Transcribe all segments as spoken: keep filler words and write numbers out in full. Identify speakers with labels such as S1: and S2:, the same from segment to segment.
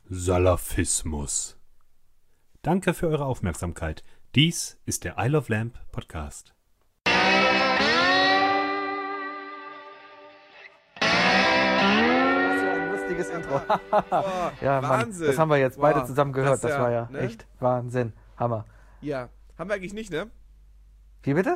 S1: Salafismus. Danke für eure Aufmerksamkeit. Dies ist der Isle of Lamp Podcast.
S2: Lustiges Intro.
S3: Boah,
S2: Ja, Mann,
S3: Wahnsinn.
S2: das haben wir jetzt
S3: Boah,
S2: beide zusammen gehört.
S3: das
S2: Das,
S3: ja,
S2: war ja
S3: ne?
S2: echt Wahnsinn. Hammer.
S3: Ja, haben wir eigentlich nicht, ne?
S2: Wie bitte?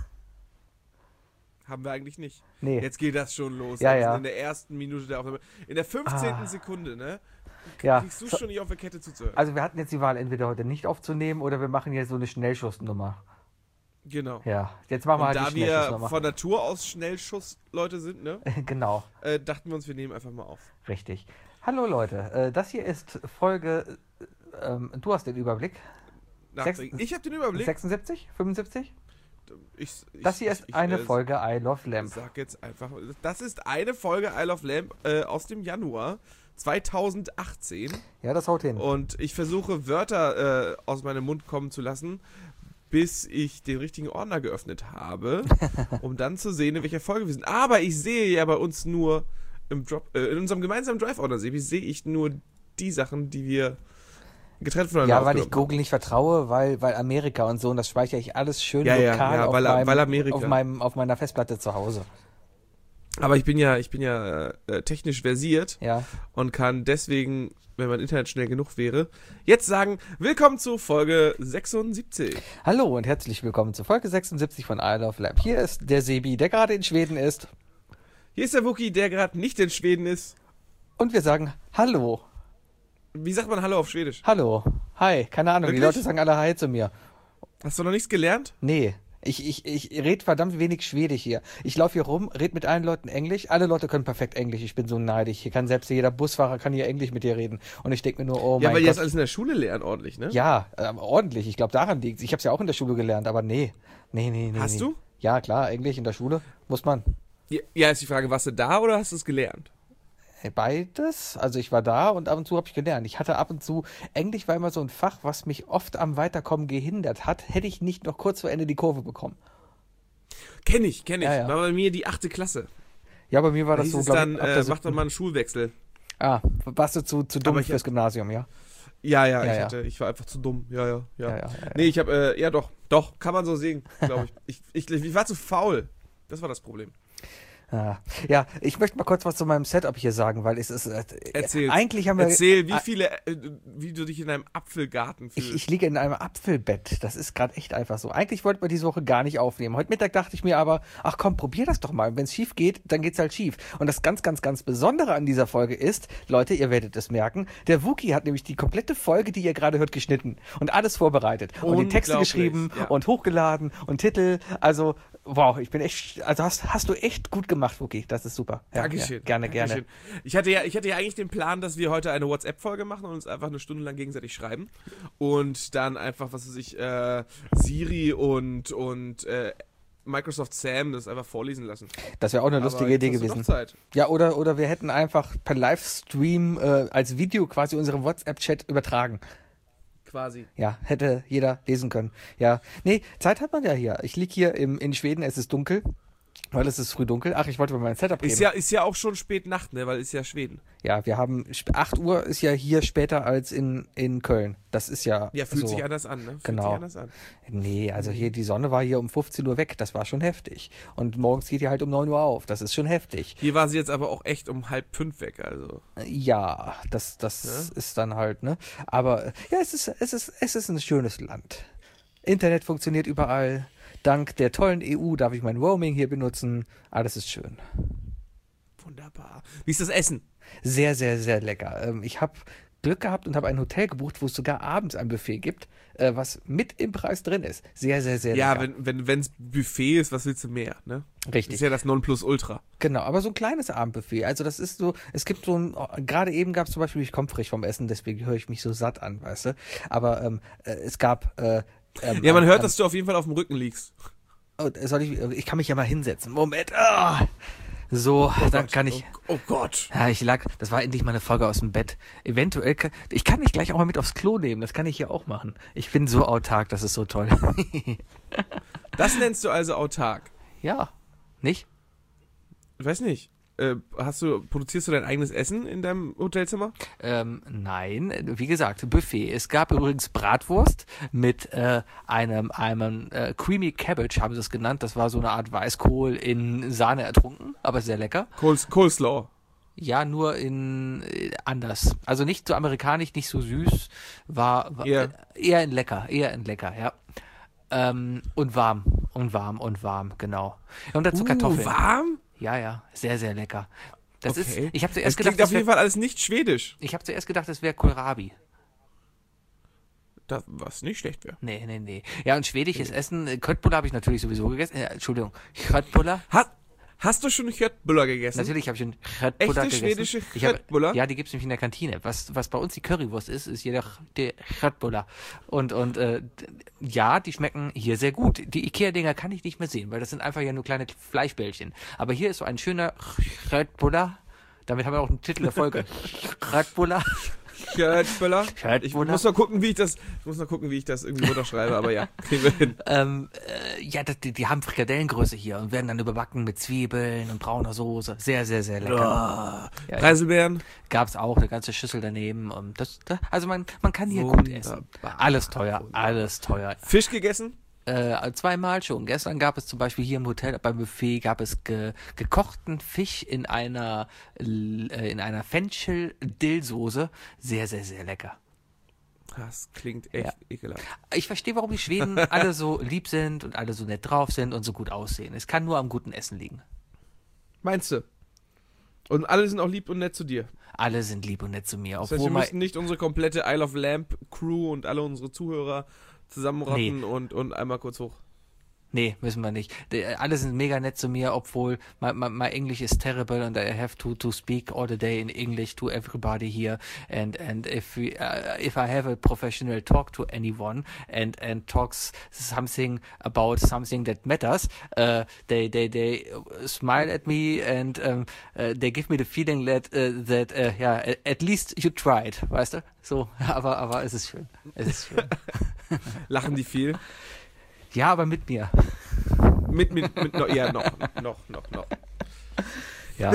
S3: Haben wir eigentlich nicht.
S2: Nee.
S3: Jetzt geht das schon los.
S2: Ja,
S3: Also
S2: ja.
S3: In der ersten Minute der Aufnahme. In der fünfzehnten
S2: Ah.
S3: Sekunde, ne?
S2: Ja.
S3: Kriegst du
S2: So,
S3: schon nicht auf der Kette zuzuhören.
S2: also wir hatten jetzt die Wahl, entweder heute nicht aufzunehmen oder wir machen jetzt so eine Schnellschussnummer.
S3: Genau.
S2: Ja, jetzt machen wir
S3: Und
S2: halt
S3: da
S2: die
S3: wir
S2: Schnellschussnummer.
S3: von Natur aus Schnellschussleute sind, ne?
S2: Genau,
S3: Äh, dachten wir uns, wir nehmen einfach mal auf.
S2: richtig. Hallo Leute, äh, das hier ist Folge, äh, ähm, du hast den Überblick,
S3: Nachträglich. Ich habe den Überblick.
S2: sechsundsiebzig, fünfundsiebzig?
S3: Ich, ich,
S2: Das hier
S3: ich,
S2: ist
S3: ich,
S2: eine
S3: äh,
S2: Folge I Love
S3: Ich
S2: Lamp.
S3: sag jetzt einfach, das ist eine Folge Isle of Lamp äh, aus dem Januar zweitausendachtzehn.
S2: Ja, das haut hin.
S3: Und ich versuche Wörter äh, aus meinem Mund kommen zu lassen, bis ich den richtigen Ordner geöffnet habe, um dann zu sehen, in welcher Folge wir sind. Aber ich sehe ja bei uns nur im Drop, äh, in unserem gemeinsamen Drive-Ordner sehe ich, sehe ich nur die Sachen, die wir getrennt voneinander
S2: Ja, weil ich
S3: aufgenommen
S2: Google nicht vertraue, weil, weil Amerika und so, und das speichere ich alles schön
S3: Ja, ja,
S2: lokal
S3: ja,
S2: auf,
S3: weil-
S2: meinem,
S3: weil Amerika.
S2: auf, meinem, auf meiner Festplatte zu Hause.
S3: haben. Aber ich bin ja, ich bin ja äh, technisch versiert
S2: Ja,
S3: und kann deswegen, wenn mein Internet schnell genug wäre, jetzt sagen, willkommen zu Folge sechsundsiebzig.
S2: hallo und herzlich willkommen zu Folge sechsundsiebzig von I Love Lamp. Hier ist der Sebi, der gerade in Schweden ist,
S3: Hier ist der Wookie, der gerade nicht in Schweden ist.
S2: und wir sagen Hallo,
S3: Wie sagt man Hallo auf Schwedisch?
S2: Hallo, Hi, keine Ahnung, die
S3: Wirklich?
S2: Leute sagen alle Hi zu mir.
S3: Hast du noch nichts gelernt?
S2: Nee, ich, ich, ich rede verdammt wenig Schwedisch hier. Ich laufe hier rum, rede mit allen Leuten Englisch, alle Leute können perfekt Englisch, ich bin so neidisch. Hier kann selbst jeder Busfahrer kann hier Englisch mit dir reden. Und ich denke mir nur, oh
S3: ja,
S2: mein
S3: weil die
S2: Gott.
S3: das alles in der Schule lernen ordentlich, ne?
S2: Ja, ähm, ordentlich. Ich glaube, daran liegt Ich habe es ja auch in der Schule gelernt, aber nee. Nee, nee, nee.
S3: Hast
S2: nee.
S3: du?
S2: Ja, klar, Englisch in der Schule muss man.
S3: Ja, ja, ist die Frage, warst du da oder hast du es gelernt?
S2: Äh, Beides. Also ich war da und ab und zu habe ich gelernt. Ich hatte ab und zu, Englisch war immer so ein Fach, was mich oft am Weiterkommen gehindert hat, hätte ich nicht noch kurz vor Ende die Kurve bekommen.
S3: Kenn ich, kenn ich.
S2: Ja, ja.
S3: War bei mir die achte Klasse.
S2: Ja, bei mir war
S3: Da
S2: das
S3: hieß
S2: so,
S3: es
S2: glaube
S3: dann,
S2: ich, ab
S3: äh,
S2: der
S3: mach doch
S2: siebten.
S3: mal einen Schulwechsel.
S2: Ah, warst du zu, zu dumm
S3: Aber ich
S2: fürs
S3: hab-
S2: Gymnasium, ja?
S3: Ja, ja,
S2: Ja,
S3: ich
S2: ja.
S3: hatte, ich war einfach zu dumm. Ja, ja, ja.
S2: Ja, ja, ja,
S3: Nee, ich habe, äh, ja doch, doch, kann man so sehen, glaube ich. ich, ich. Ich war zu faul. Das war das Problem.
S2: Ah. Ja, ich möchte mal kurz was zu meinem Setup hier sagen, weil es ist, äh,
S3: Erzähl's.
S2: eigentlich haben wir...
S3: Erzähl, wie
S2: Ah,
S3: viele, äh, wie du dich in einem Apfelgarten fühlst.
S2: Ich, ich liege in einem Apfelbett. Das ist gerade echt einfach so. Eigentlich wollten wir diese Woche gar nicht aufnehmen. Heute Mittag dachte ich mir aber, ach komm, probier das doch mal. Wenn es schief geht, dann geht's halt schief. Und das ganz, ganz, ganz Besondere an dieser Folge ist, Leute, ihr werdet es merken, der Wookie hat nämlich die komplette Folge, die ihr gerade hört, geschnitten und alles vorbereitet. Und die Texte
S3: Unglaublich,
S2: geschrieben
S3: ja.
S2: und hochgeladen und Titel. Also, wow, ich bin echt, also hast, hast du echt gut gemacht, Wookie. Das ist super. Ja,
S3: Dankeschön.
S2: Ja, gerne, gerne.
S3: Dankeschön. Ich hatte, ja, ich hatte ja eigentlich den Plan, dass wir heute eine WhatsApp-Folge machen und uns einfach eine Stunde lang gegenseitig schreiben. Und dann einfach, was weiß ich, äh, Siri und, und äh, Microsoft Sam das einfach vorlesen lassen.
S2: Das wäre auch eine
S3: Aber
S2: lustige
S3: jetzt
S2: Idee
S3: hast du
S2: gewesen.
S3: doch Zeit.
S2: Ja, oder, oder wir hätten einfach per Livestream äh, als Video quasi unseren WhatsApp-Chat übertragen.
S3: Quasi.
S2: Ja, hätte jeder lesen können. Ja, nee, Zeit hat man ja hier. Ich lieg hier im, in Schweden, es ist dunkel, weil es ist früh dunkel. Ach, ich wollte mal mein Setup
S3: Ist
S2: geben.
S3: ja, ist ja auch schon spät Nacht, ne? Weil ist ja Schweden.
S2: Ja, wir haben, sp- acht Uhr ist ja hier später als in, in Köln. Das ist ja
S3: Ja, fühlt
S2: so.
S3: sich anders an, ne? Fühlt
S2: Genau.
S3: sich anders an.
S2: Nee, also hier, die Sonne war hier um fünfzehn Uhr weg. Das war schon heftig. Und morgens geht die halt um neun Uhr auf. Das ist schon heftig.
S3: Hier war sie jetzt aber auch echt um halb fünf weg, also.
S2: Ja, das, das ist dann halt, ne? Aber äh, ja, es ist, es ist, es ist ein schönes Land. Internet funktioniert überall. Dank der tollen E U darf ich mein Roaming hier benutzen. Alles ist schön.
S3: Wunderbar. Wie ist das Essen?
S2: Sehr, sehr, sehr lecker. Ähm, ich habe Glück gehabt und habe ein Hotel gebucht, wo es sogar abends ein Buffet gibt, äh, was mit im Preis drin ist. Sehr, sehr, sehr
S3: Ja,
S2: lecker.
S3: wenn wenn wenn's Buffet ist, was willst du mehr, ne? Das
S2: Richtig.
S3: ist ja das Nonplusultra.
S2: Genau, aber so ein kleines Abendbuffet. Also das ist so, es gibt so ein, gerade eben gab es zum Beispiel, ich komme frisch vom Essen, deswegen höre ich mich so satt an, weißt du. Aber ähm, äh, es gab... Äh, ähm,
S3: Ja, man
S2: ähm,
S3: hört,
S2: ähm,
S3: dass du auf jeden Fall auf dem Rücken liegst.
S2: Oh, soll ich, ich kann mich ja mal hinsetzen. Moment. Ah. So, dann
S3: Gott.
S2: kann ich.
S3: Oh, oh Gott.
S2: Ja, ich lag. Das war endlich mal eine Folge aus dem Bett. Eventuell. Kann, ich kann mich gleich auch mal mit aufs Klo nehmen. Das kann ich hier auch machen. Ich bin so autark. Das ist so toll.
S3: Das nennst du also autark.
S2: Ja. Nicht?
S3: Ich weiß nicht. äh, hast du, produzierst du dein eigenes Essen in deinem Hotelzimmer?
S2: Ähm, nein, wie gesagt, Buffet. Es gab übrigens Bratwurst mit äh, einem, einem äh, Creamy Cabbage, haben sie es genannt. Das war so eine Art Weißkohl in Sahne ertrunken, aber sehr lecker.
S3: Coles, Coleslaw.
S2: Ja, nur in äh, anders. Also nicht so amerikanisch, nicht so süß. War, war
S3: Ja.
S2: äh, eher in lecker, eher in lecker, ja. Ähm, und warm, und warm, und warm, genau. Und dazu
S3: Uh,
S2: Kartoffeln.
S3: warm?
S2: Ja, ja, sehr, sehr lecker. Das
S3: Okay.
S2: ist, ich habe
S3: Das
S2: zuerst
S3: klingt
S2: gedacht,
S3: auf
S2: das
S3: jeden
S2: wär,
S3: Fall alles nicht schwedisch.
S2: ich habe zuerst gedacht, das wäre Kohlrabi.
S3: Das, was nicht schlecht wäre.
S2: Nee, nee, nee. Ja, und schwedisches Essen, äh, Köttbullar habe ich natürlich sowieso gegessen. Äh, Entschuldigung, Köttbullar.
S3: Hast, hast du schon Köttbullar gegessen?
S2: Natürlich habe ich schon Köttbullar
S3: Echte
S2: gegessen.
S3: schwedische
S2: Ich hab-
S3: Köttbullar?
S2: Ja, die gibt's nämlich in der Kantine. Was, was bei uns die Currywurst ist, ist jeder der Köttbullar. Und, und äh, d- ja, die schmecken hier sehr gut. Die Ikea-Dinger kann ich nicht mehr sehen, weil das sind einfach ja nur kleine Fleischbällchen. Aber hier ist so ein schöner Köttbullar. Damit haben wir auch einen Titel der Folge. Köttbullar.
S3: Köttbullar. Ich
S2: Köttbullar.
S3: muss noch gucken, wie ich das, ich muss noch gucken, wie ich das irgendwie runterschreibe, aber ja, kriegen wir hin.
S2: Ähm, äh, ja, das, die, die haben Frikadellengröße hier und werden dann überbacken mit Zwiebeln und brauner Soße. Sehr, sehr, sehr lecker. Ja, ja.
S3: Preiselbeeren.
S2: Gab's auch eine ganze Schüssel daneben. Und das, das, also man, man kann hier gut essen.
S3: Wunderbar.
S2: Alles teuer, alles teuer.
S3: Fisch gegessen?
S2: Äh, zweimal schon. Gestern gab es zum Beispiel hier im Hotel beim Buffet gab es ge, gekochten Fisch in einer äh, in einer Fenchel-Dillsoße. Sehr, sehr, sehr lecker.
S3: Das klingt echt
S2: Ja.
S3: ekelhaft.
S2: Ich verstehe, warum die Schweden alle so lieb sind und alle so nett drauf sind und so gut aussehen. Es kann nur am guten Essen liegen.
S3: Meinst du? Und alle sind auch lieb und nett zu dir.
S2: Alle sind lieb und nett zu mir.
S3: Das heißt,
S2: Obwohl
S3: wir
S2: mein,
S3: müssten nicht unsere komplette Isle of Lamp Crew und alle unsere Zuhörer zusammenrotten
S2: Nee.
S3: und, und einmal kurz hoch.
S2: Nee, müssen wir nicht. Die, alle sind mega nett zu mir, obwohl my, my, my English is terrible and I have to to speak all the day in English to everybody here. And and if we, uh, if I have a professional talk to anyone and and talks something about something that matters, uh, they they they smile at me and um, uh, they give me the feeling that uh, that uh, yeah, at least you tried, weißt du? So, aber aber es ist schön. Es ist schön.
S3: Lachen die viel?
S2: Ja, aber mit mir.
S3: Mit, mit, mit, noch, ja, noch, noch, noch, noch.
S2: Ja.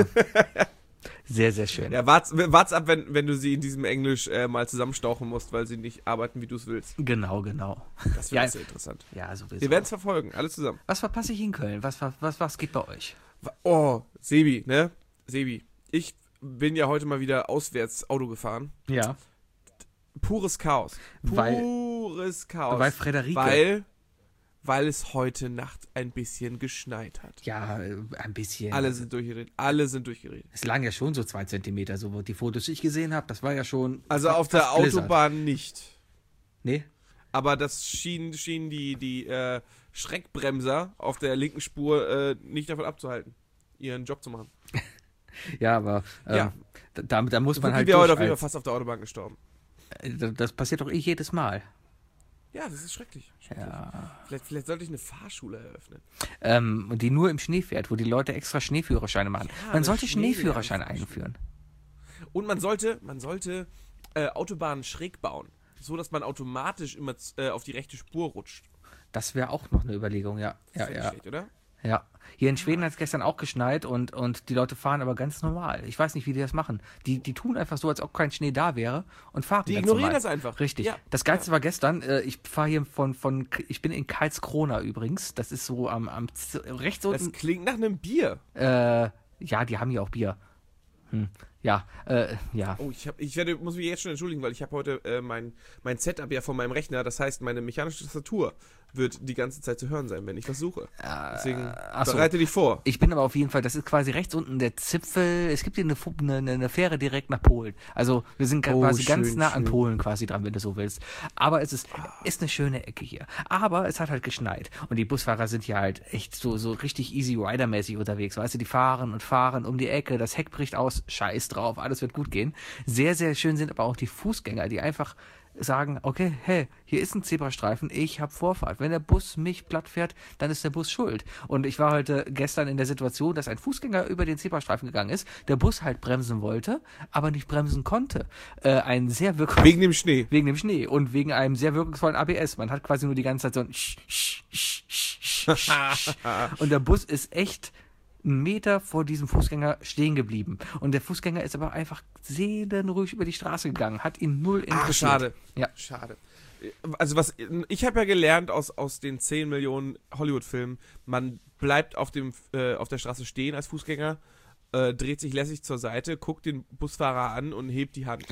S2: Sehr, sehr schön.
S3: Ja, wart's, wart's ab, wenn, wenn du sie in diesem Englisch äh, mal zusammenstauchen musst, weil sie nicht arbeiten, wie du es willst.
S2: Genau, genau.
S3: Das wird
S2: Ja.
S3: sehr interessant.
S2: Ja, sowieso.
S3: Wir werden es verfolgen, alle zusammen.
S2: Was verpasse ich in Köln? Was, was, was, was geht bei euch?
S3: Oh, Sebi, ne? Sebi, ich bin ja heute mal wieder auswärts Auto gefahren.
S2: Ja.
S3: Pures Chaos.
S2: Weil-
S3: Pures Chaos.
S2: Weil Frederike.
S3: Weil, weil es heute Nacht ein bisschen geschneit hat.
S2: Ja, äh, ein bisschen.
S3: Alle sind durchgeredet. Alle sind durchgeredet.
S2: Es lagen ja schon so zwei Zentimeter, so die Fotos, die ich gesehen habe. Das war ja schon.
S3: Also
S2: fast
S3: auf der
S2: Blizzard.
S3: Autobahn nicht.
S2: Nee?
S3: Aber das schien, schien die, die äh, Schreckbremser auf der linken Spur äh, nicht davon abzuhalten, ihren Job zu machen.
S2: Ja, aber äh,
S3: Ja.
S2: da, da muss man
S3: Wookie
S2: halt
S3: wäre heute
S2: durch.
S3: auf jeden Fall
S2: Als,
S3: fast auf der Autobahn gestorben.
S2: äh, das passiert doch eh jedes Mal.
S3: Ja, das ist schrecklich. schrecklich.
S2: Ja.
S3: Vielleicht, vielleicht sollte ich eine Fahrschule eröffnen.
S2: Ähm, die nur im Schnee fährt, wo die Leute extra Schneeführerscheine machen.
S3: Ja,
S2: man
S3: eine
S2: sollte Schneeführerscheine
S3: Schneefahrschule.
S2: einführen.
S3: Und man sollte, man sollte äh, Autobahnen schräg bauen, so dass man automatisch immer äh, auf die rechte Spur rutscht.
S2: Das wäre auch noch eine Überlegung, ja.
S3: Das
S2: Ja,
S3: ist nicht
S2: ja.
S3: schlecht, oder?
S2: Ja, hier in Schweden hat es gestern auch geschneit und, und die Leute fahren aber ganz normal. Ich weiß nicht, wie die das machen. Die, die tun einfach so, als ob kein Schnee da wäre und fahren
S3: Die
S2: ganz
S3: ignorieren
S2: normal.
S3: das einfach.
S2: Richtig.
S3: Ja.
S2: Das Geilste war gestern, äh, ich fahre hier von, von, ich bin in Karlskrona übrigens. Das ist so am, am z- rechts
S3: Das
S2: unten.
S3: klingt nach einem Bier.
S2: Äh, ja, die haben hier auch Bier. Hm. Ja, äh, ja.
S3: Oh, ich, hab, ich werde, muss mich jetzt schon entschuldigen, weil ich habe heute äh, mein, mein Setup ja von meinem Rechner. Das heißt, meine mechanische Tastatur wird die ganze Zeit zu hören sein, wenn ich was suche. Deswegen
S2: ach so.
S3: bereite dich vor.
S2: Ich bin aber auf jeden Fall, das ist quasi rechts unten der Zipfel. Es gibt hier eine, Fu- eine, eine Fähre direkt nach Polen. Also wir sind
S3: Oh,
S2: quasi
S3: schön,
S2: ganz nah an
S3: schön.
S2: Polen quasi dran, wenn du so willst. Aber es ist, ist eine schöne Ecke hier. Aber es hat halt geschneit. Und die Busfahrer sind hier halt echt so, so richtig Easy Rider-mäßig unterwegs. Weißt du, die fahren und fahren um die Ecke, das Heck bricht aus, scheiß drauf, alles wird gut gehen. Sehr, sehr schön sind aber auch die Fußgänger, die einfach sagen, okay, hey, hier ist ein Zebrastreifen, ich habe Vorfahrt. Wenn der Bus mich platt fährt, dann ist der Bus schuld. Und ich war heute gestern in der Situation, dass ein Fußgänger über den Zebrastreifen gegangen ist, der Bus halt bremsen wollte, aber nicht bremsen konnte. Äh, ein sehr wirksam
S3: Wegen dem Schnee.
S2: wegen dem Schnee und wegen einem sehr wirkungsvollen A B S. Man hat quasi nur die ganze Zeit so ein Sch, Sch, Sch, Sch, Sch, Sch. Und der Bus ist echt einen Meter vor diesem Fußgänger stehen geblieben. Und der Fußgänger ist aber einfach seelenruhig über die Straße gegangen, hat ihn null interessiert.
S3: Ach, schade.
S2: Ja.
S3: Schade. Also was, ich habe ja gelernt aus, aus den zehn Millionen Hollywood-Filmen, man bleibt auf, dem, äh, auf der Straße stehen als Fußgänger, äh, dreht sich lässig zur Seite, guckt den Busfahrer an und hebt die Hand.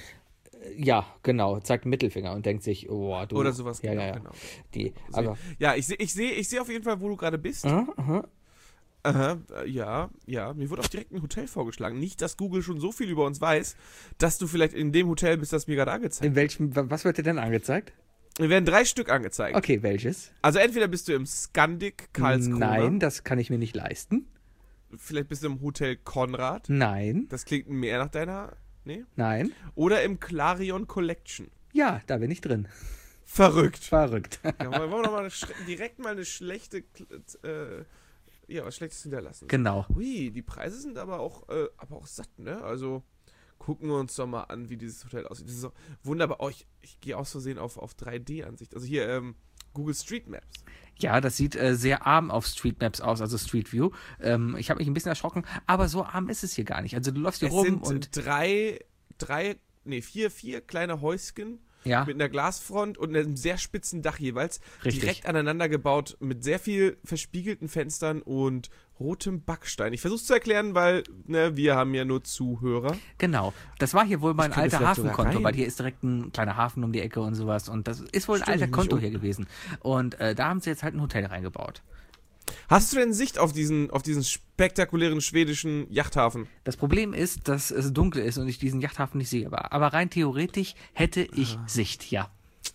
S2: Ja, genau, zeigt einen Mittelfinger und denkt sich, oh, du.
S3: Oder sowas.
S2: Ja,
S3: genau,
S2: ja, ja.
S3: genau.
S2: Die,
S3: So,
S2: aber,
S3: ja, ich sehe ich seh, ich seh auf jeden Fall, wo du gerade bist.
S2: aha, aha.
S3: Aha, äh, ja, ja. Mir wurde auch direkt ein Hotel vorgeschlagen. Nicht, dass Google schon so viel über uns weiß, dass du vielleicht in dem Hotel bist, das mir gerade angezeigt
S2: In welchem, wa- was wird dir denn angezeigt?
S3: wird. Mir werden drei Stück angezeigt.
S2: Okay, welches?
S3: Also entweder bist du im Scandic Karlskrona.
S2: Nein, das kann ich mir nicht leisten.
S3: Vielleicht bist du im Hotel Konrad.
S2: Nein,
S3: Das klingt mehr nach deiner... Nee?
S2: nein.
S3: Oder im Clarion Collection.
S2: Ja, da bin ich drin.
S3: Verrückt.
S2: Verrückt.
S3: Ja, wollen wir doch mal eine, sch- direkt mal eine schlechte... Äh, ja, was Schlechtes hinterlassen.
S2: Genau.
S3: Hui, die Preise sind aber auch, äh, aber auch satt, ne? Also gucken wir uns doch mal an, wie dieses Hotel aussieht. Das ist auch wunderbar. Oh, ich, ich gehe aus Versehen auf, auf drei D-Ansicht. Also hier, ähm, Google Street Maps.
S2: Ja, das sieht äh, sehr arm auf Street Maps aus, also Street View. Ähm, ich habe mich ein bisschen erschrocken, aber so arm ist es hier gar nicht. Also du läufst hier
S3: Es
S2: rum
S3: sind
S2: und
S3: drei, drei, nee, vier, vier kleine Häuschen
S2: ja,
S3: mit einer Glasfront und einem sehr spitzen Dach jeweils.
S2: Richtig.
S3: Direkt aneinander gebaut mit sehr viel verspiegelten Fenstern und rotem Backstein. Ich versuche es zu erklären, weil ne, wir haben ja nur Zuhörer.
S2: genau. Das war hier wohl mein
S3: Ich könnte
S2: alter
S3: vielleicht sogar
S2: Hafenkonto,
S3: rein.
S2: weil hier ist direkt ein kleiner Hafen um die Ecke und sowas. Und das ist wohl ein
S3: Stimmt,
S2: alter
S3: nicht
S2: Konto
S3: um-
S2: hier gewesen. Und äh, da haben sie jetzt halt ein Hotel reingebaut.
S3: Hast du denn Sicht auf diesen, auf diesen spektakulären schwedischen Yachthafen?
S2: Das Problem ist, dass es dunkel ist und ich diesen Yachthafen nicht sehe. Aber, aber rein theoretisch hätte ich
S3: Ah.
S2: Sicht, ja.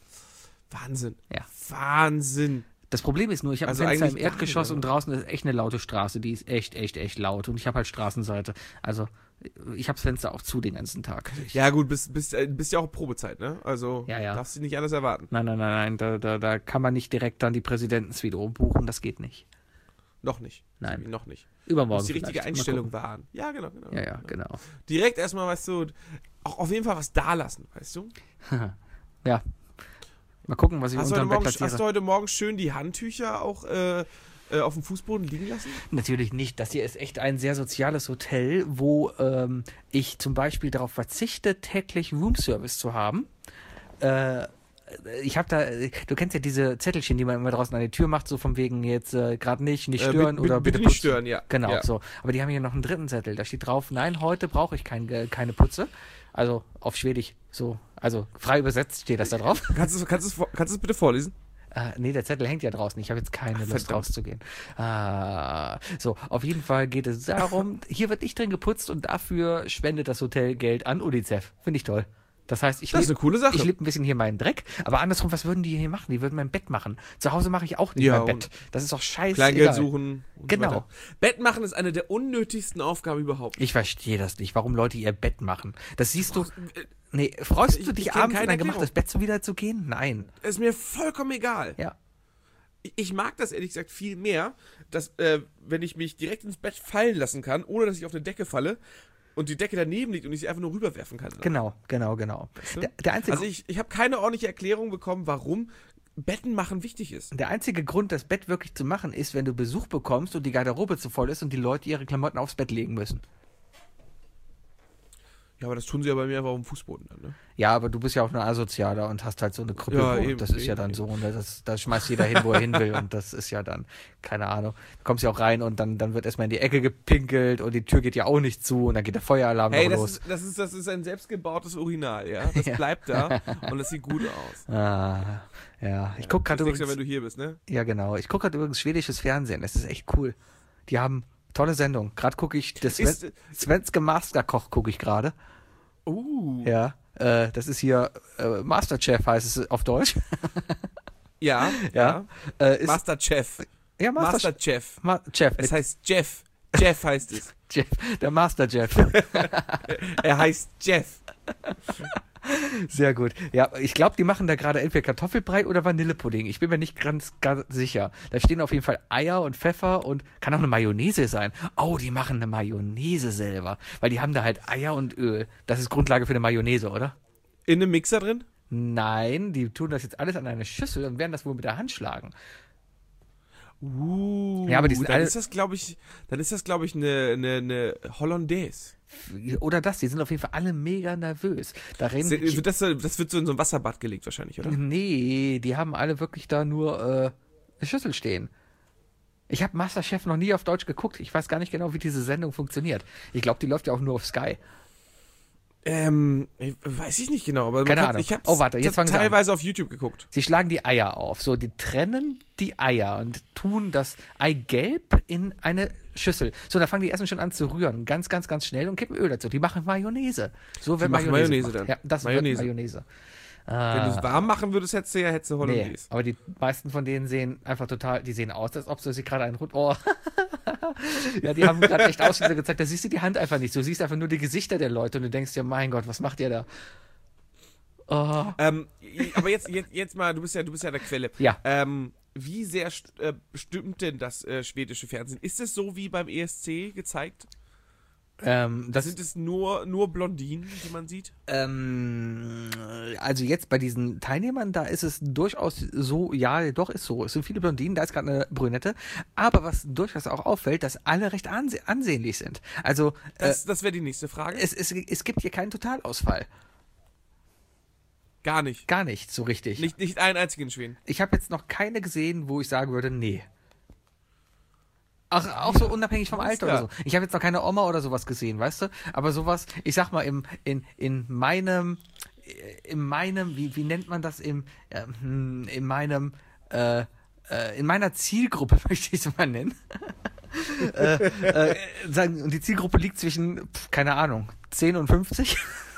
S3: Wahnsinn.
S2: Ja.
S3: Wahnsinn.
S2: Das Problem ist nur, ich habe
S3: Also
S2: ein Fenster im
S3: eigentlich gar
S2: Erdgeschoss
S3: nicht,
S2: und draußen ist echt eine laute Straße. Die ist echt, echt, echt laut. Und ich habe halt Straßenseite. Also ich habe das Fenster auch zu den ganzen Tag. Ich,
S3: Ja gut, bist, bist, äh, bist ja auch Probezeit, ne? Also
S2: Ja, ja.
S3: darfst du nicht anders erwarten.
S2: Nein, nein, nein, nein. Da, da, da kann man nicht direkt dann die Präsidentensuite umbuchen. Das geht nicht.
S3: Noch nicht.
S2: Nein.
S3: Sorry, noch nicht.
S2: Übermorgen.
S3: Muss die richtige
S2: vielleicht. Mal
S3: Einstellung wahren. Ja, genau, genau.
S2: gucken. Ja, ja,
S3: genau.
S2: genau.
S3: Direkt erstmal, weißt du, auch auf jeden Fall was da lassen, weißt du?
S2: Ja. Mal gucken, was ich
S3: Hast du,
S2: unter
S3: heute
S2: dem Bett
S3: Morgen, hast du
S2: platziere.
S3: heute Morgen schön die Handtücher auch äh, äh, auf dem Fußboden liegen lassen?
S2: Natürlich nicht. Das hier ist echt ein sehr soziales Hotel, wo ähm, ich zum Beispiel darauf verzichte, täglich Roomservice zu haben. Äh, ich habe da, du kennst ja diese Zettelchen, die man immer draußen an die Tür macht, so von wegen jetzt äh, gerade nicht, nicht
S3: Äh,
S2: stören
S3: bitte-
S2: oder
S3: bitte
S2: bitte,
S3: nicht
S2: putzen.
S3: stören, ja.
S2: Genau,
S3: Ja.
S2: so. Aber die haben hier noch einen dritten Zettel. Da steht drauf, nein, heute brauche ich kein, äh, keine Putze. Also auf Schwedisch so. Also frei übersetzt steht das da drauf.
S3: Kannst du es kannst du's vor- kannst du's bitte vorlesen?
S2: Äh, nee, der Zettel hängt ja draußen. Ich habe jetzt keine Lust
S3: verdammt.
S2: rauszugehen. Ah, so, auf jeden Fall geht es darum, hier wird nicht drin geputzt und dafür spendet das Hotel Geld an UNICEF. Finde ich toll. Das heißt, ich
S3: Das ist
S2: lebe
S3: eine coole Sache.
S2: ich leb ein bisschen hier meinen Dreck, aber andersrum, was würden die hier machen? Die würden mein Bett machen. Zu Hause mache ich auch nicht
S3: Ja,
S2: mein
S3: und
S2: Bett. Das ist doch scheiße.
S3: Kleingeld suchen. Und
S2: Genau.
S3: So weiter. Bett machen ist eine der unnötigsten Aufgaben überhaupt.
S2: Ich verstehe das nicht, warum Leute ihr Bett machen. Das siehst du.
S3: Äh,
S2: Nee, freust
S3: Ich-
S2: du
S3: ich
S2: dich
S3: kenn
S2: abends in
S3: keine
S2: dein
S3: Erklärung.
S2: gemachtes Bett so wieder zu gehen? Nein.
S3: Ist mir vollkommen egal.
S2: Ja.
S3: Ich- Ich mag das ehrlich gesagt viel mehr, dass, äh, wenn ich mich direkt ins Bett fallen lassen kann, ohne dass ich auf eine Decke falle und die Decke daneben liegt und ich sie einfach nur rüberwerfen kann.
S2: Genau, genau, genau.
S3: Weißt du?
S2: Der, der einzige
S3: Also ich, ich habe keine ordentliche Erklärung bekommen, warum Betten machen wichtig ist.
S2: Der einzige Grund, das Bett wirklich zu machen, ist, wenn du Besuch bekommst und die Garderobe zu voll ist und die Leute ihre Klamotten aufs Bett legen müssen.
S3: Ja, aber das tun sie ja bei mir einfach auf dem Fußboden dann, ne?
S2: Ja, aber du bist ja auch nur Asozialer und hast halt so eine Krüppel.
S3: Ja,
S2: wo-
S3: eben,
S2: das ist ja
S3: eben,
S2: dann
S3: eben.
S2: so. Und das, da schmeißt jeder hin, wo er hin will. Und das ist ja dann, keine Ahnung. Du kommst ja auch rein und dann, dann wird erstmal in die Ecke gepinkelt und die Tür geht ja auch nicht zu und dann geht der Feueralarm
S3: Hey,
S2: noch
S3: das
S2: los.
S3: ist, das, ist, das ist ein selbstgebautes Urinal, ja? Das
S2: Ja.
S3: bleibt da und das sieht gut aus.
S2: Ah, ja. Ich guck gerade
S3: Das nächste Mal,
S2: übrigens.
S3: wenn du hier bist, ne?
S2: Ja, genau. Ich gucke gerade übrigens schwedisches Fernsehen. Das ist echt cool. Die haben tolle Sendung. Gerade gucke ich das Sven
S3: Ist,
S2: Svenske Masterkoch gucke ich gerade.
S3: uh,
S2: Ja, äh, das ist hier äh, Masterchef heißt es auf Deutsch.
S3: ja,
S2: Ja. Äh, ist,
S3: Master Chef.
S2: ja, Master,
S3: Master Chef.
S2: Ma Chef,
S3: Es
S2: mit
S3: heißt Jeff. Jeff heißt es.
S2: Jeff, der Master Jeff.
S3: Er heißt Jeff.
S2: Sehr gut. Ja, ich glaube, die machen da gerade entweder Kartoffelbrei oder Vanillepudding. Ich bin mir nicht ganz, ganz sicher. Da stehen auf jeden Fall Eier und Pfeffer und kann auch eine Mayonnaise sein. Oh, die machen eine Mayonnaise selber. Weil die haben da halt Eier und Öl. Das ist Grundlage für eine Mayonnaise, oder?
S3: In einem Mixer drin?
S2: Nein, die tun das jetzt alles an eine Schüssel und werden das wohl mit der Hand schlagen.
S3: Uh,
S2: Ja, aber die sind
S3: dann
S2: alle-
S3: ist das, glaube ich, dann ist das, glaube ich, eine, eine, eine Hollandaise.
S2: Oder das, die sind auf jeden Fall alle mega nervös. Da reden
S3: Sind- Das, das wird so in so ein Wasserbad gelegt wahrscheinlich, oder?
S2: Nee, die haben alle wirklich da nur äh, eine Schüssel stehen. Ich habe Masterchef noch nie auf Deutsch geguckt. Ich weiß gar nicht genau, wie diese Sendung funktioniert. Ich glaube, die läuft ja auch nur auf Sky.
S3: Ähm, ich- weiß ich nicht genau, aber man
S2: Keine
S3: kann,
S2: Ahnung.
S3: ich habe
S2: Oh, warte, jetzt fangen sie an.
S3: teilweise auf YouTube geguckt.
S2: Sie schlagen die Eier auf. So, die trennen die Eier und tun das Eigelb in eine Schüssel. So, da fangen die erstmal schon an zu rühren. Ganz, ganz, ganz schnell und kippen Öl dazu. Die machen Mayonnaise. So wird
S3: machen
S2: Mayonnaise,
S3: Mayonnaise
S2: gemacht.
S3: dann.
S2: Ja, das
S3: Mayonnaise.
S2: wird Mayonnaise.
S3: Wenn
S2: Ah.
S3: du es warm machen würdest, hättest du ja hättest du
S2: Nee,
S3: Hollandaise.
S2: aber die meisten von denen sehen einfach total, die sehen aus, als ob sie sich gerade einen Rund... Oh. Ja, die haben gerade echt Ausschnitte gezeigt, da siehst du die Hand einfach nicht. Du siehst einfach nur die Gesichter der Leute und du denkst dir, mein Gott, was macht ihr da? Oh.
S3: Ähm, aber jetzt, jetzt, jetzt mal, du bist ja, du bist ja der Quelle.
S2: Ja.
S3: Ähm, wie sehr st äh, stimmt denn das äh, schwedische Fernsehen? Ist es so wie beim E S C gezeigt?
S2: Ähm, das
S3: Sind es nur, nur Blondinen, die man sieht?
S2: Ähm, also jetzt bei diesen Teilnehmern, da ist es durchaus so, ja, doch ist so. Es sind viele Blondinen, da ist gerade eine Brünette. Aber was durchaus auch auffällt, dass alle recht anse ansehnlich sind. Also äh,
S3: Das, das wäre die nächste Frage.
S2: es, es, es gibt hier keinen Totalausfall.
S3: Gar nicht.
S2: Gar nicht so richtig.
S3: Nicht, nicht einen einzigen in Schweden.
S2: Ich habe jetzt noch keine gesehen, wo ich sagen würde, nee. Ach, auch so unabhängig vom
S3: alles
S2: Alter oder so.
S3: klar.
S2: Ich habe jetzt noch keine Oma oder sowas gesehen, weißt du? Aber sowas, ich sag mal, im, in, in meinem, in meinem, wie, wie nennt man das, im, ähm, in meinem, äh, äh, in meiner Zielgruppe, möchte ich es mal nennen. äh, äh, sagen, und die Zielgruppe liegt zwischen, pf, keine Ahnung, zehn und fünfzig.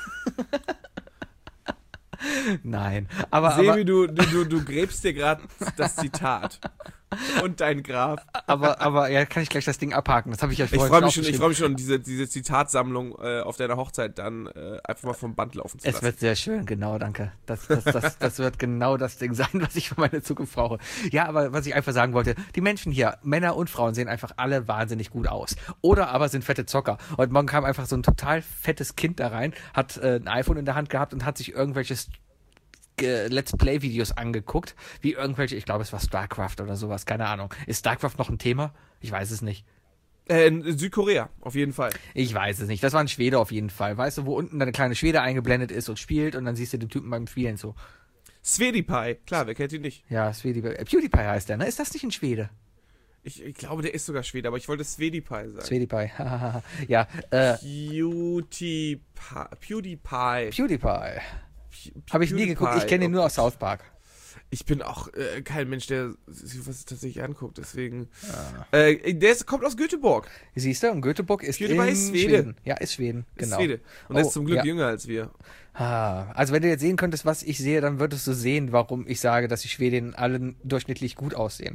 S2: Nein, aber, aber
S3: Sebi, du, du, du, du gräbst dir gerade das Zitat. Und dein Graf.
S2: aber, aber ja, kann ich gleich das Ding abhaken. Das habe ich ja
S3: Ich
S2: vorhin
S3: freue mich schon, ich
S2: aufgeschrieben.
S3: freue mich schon, diese, diese Zitatsammlung äh, auf deiner Hochzeit dann äh, einfach mal vom Band laufen zu
S2: Es
S3: lassen.
S2: wird sehr schön, genau, danke. Das, das, das, das wird genau das Ding sein, was ich für meine Zukunft brauche. Ja, aber was ich einfach sagen wollte, die Menschen hier, Männer und Frauen, sehen einfach alle wahnsinnig gut aus. Oder aber sind fette Zocker. Heute Morgen kam einfach so ein total fettes Kind da rein, hat äh, ein iPhone in der Hand gehabt und hat sich irgendwelche äh, Let's Play-Videos angeguckt, wie irgendwelche, ich glaube, es war StarCraft oder sowas, keine Ahnung. Ist StarCraft noch ein Thema? Ich weiß es nicht.
S3: Äh, in Südkorea, auf jeden Fall.
S2: Ich weiß es nicht. Das war ein Schwede auf jeden Fall. Weißt du, wo unten eine kleine Schwede eingeblendet ist und spielt und dann siehst du den Typen beim Spielen so.
S3: Swedipie, klar, wer kennt ihn nicht?
S2: Ja, Swedi äh, PewDiePie heißt der, ne? Ist das nicht ein Schwede?
S3: Ich, ich glaube, der ist sogar Schwede, aber ich wollte Swedipie sagen.
S2: PewDiePie. Ja, äh,
S3: PewDiePie. PewDiePie.
S2: PewDiePie.
S3: P-
S2: Habe ich nie
S3: PewDiePie.
S2: geguckt. Ich kenne ihn nur aus South Park.
S3: Ich bin auch äh, kein Mensch, der sich was tatsächlich anguckt, deswegen.
S2: Ah.
S3: Äh, der ist, kommt aus Göteborg.
S2: Siehst du, und Göteborg ist
S3: PewDiePie
S2: in
S3: ist Schwede.
S2: Schweden. Ja, ist Schweden,
S3: Ist
S2: genau.
S3: Schwede. Und er
S2: Oh,
S3: ist zum Glück
S2: ja.
S3: jünger als wir.
S2: Ah, also wenn du jetzt sehen könntest, was ich sehe, dann würdest du sehen, warum ich sage, dass die Schwedinnen allen durchschnittlich gut aussehen.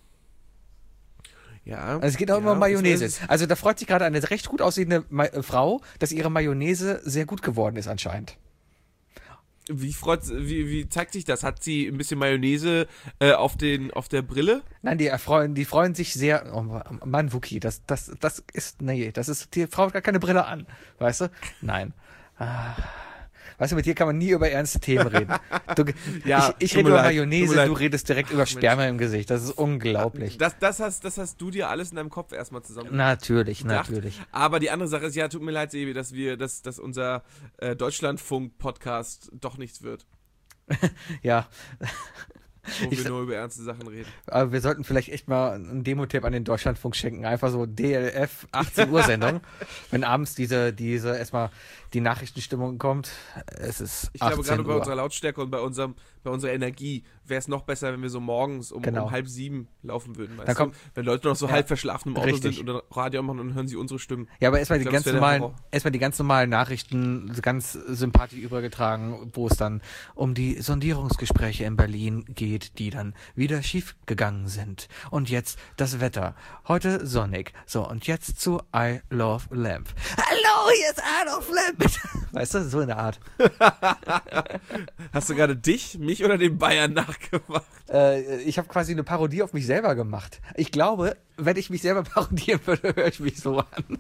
S3: Ja.
S2: Also es geht auch
S3: ja,
S2: immer um Mayonnaise.
S3: es ist-
S2: Also da freut sich gerade eine recht gut aussehende Ma äh, Frau, dass ihre Mayonnaise sehr gut geworden ist anscheinend.
S3: Wie, freut, wie, wie zeigt sich das? Hat sie ein bisschen Mayonnaise äh, auf, den, auf der Brille?
S2: Nein, die erfreuen, die freuen sich sehr. Oh Mann, Wookie, das, das, das ist, nee, das ist, die Frau hat gar keine Brille an. Weißt du? Nein. Ah. Weißt du, mit dir kann man nie über ernste Themen reden. Du,
S3: Ja,
S2: ich ich
S3: tut
S2: rede
S3: mir
S2: über
S3: leid, tut
S2: Mayonnaise,
S3: mir leid.
S2: du redest direkt über Sperma im Gesicht. Das ist unglaublich.
S3: Das, das, hast, das hast du dir alles in deinem Kopf erstmal zusammen.
S2: Natürlich,
S3: gedacht.
S2: natürlich.
S3: Aber die andere Sache ist, ja, tut mir leid, Sebi, dass wir, dass, dass unser äh, Deutschlandfunk-Podcast doch nichts wird,
S2: Ja,
S3: wo
S2: Ich
S3: wir
S2: sa-
S3: nur über ernste Sachen reden.
S2: aber wir sollten vielleicht echt mal einen Demo-Tipp an den Deutschlandfunk schenken. Einfach so D L F achtzehn Uhr Sendung. Wenn abends diese, diese erstmal die Nachrichtenstimmung kommt. Es ist
S3: Ich glaube, gerade
S2: achtzehn
S3: bei
S2: Uhr.
S3: unserer Lautstärke und bei, unserem, bei unserer Energie wäre es noch besser, wenn wir so morgens um,
S2: Genau.
S3: um halb sieben laufen würden. Weißt
S2: Dann kommt-
S3: du? Wenn Leute noch so
S2: Ja,
S3: halb verschlafen im Auto
S2: richtig.
S3: sind oder Radio machen und dann hören sie unsere Stimmen.
S2: Ja, aber erstmal
S3: Ich
S2: die
S3: glaub, das
S2: ganz
S3: wär der
S2: normalen,
S3: Horror.
S2: erstmal die ganz normalen Nachrichten, so ganz sympathisch übergetragen, wo es dann um die Sondierungsgespräche in Berlin geht, die dann wieder schief gegangen sind. Und jetzt das Wetter. Heute sonnig. So, und jetzt zu I Love Lamp. Hallo, hier ist I Love Lamp. Weißt du, so in der Art.
S3: Hast du gerade dich, mich oder den Bayern nachgemacht?
S2: Äh, ich habe quasi eine Parodie auf mich selber gemacht. Ich glaube, wenn ich mich selber parodieren würde, höre ich mich so an.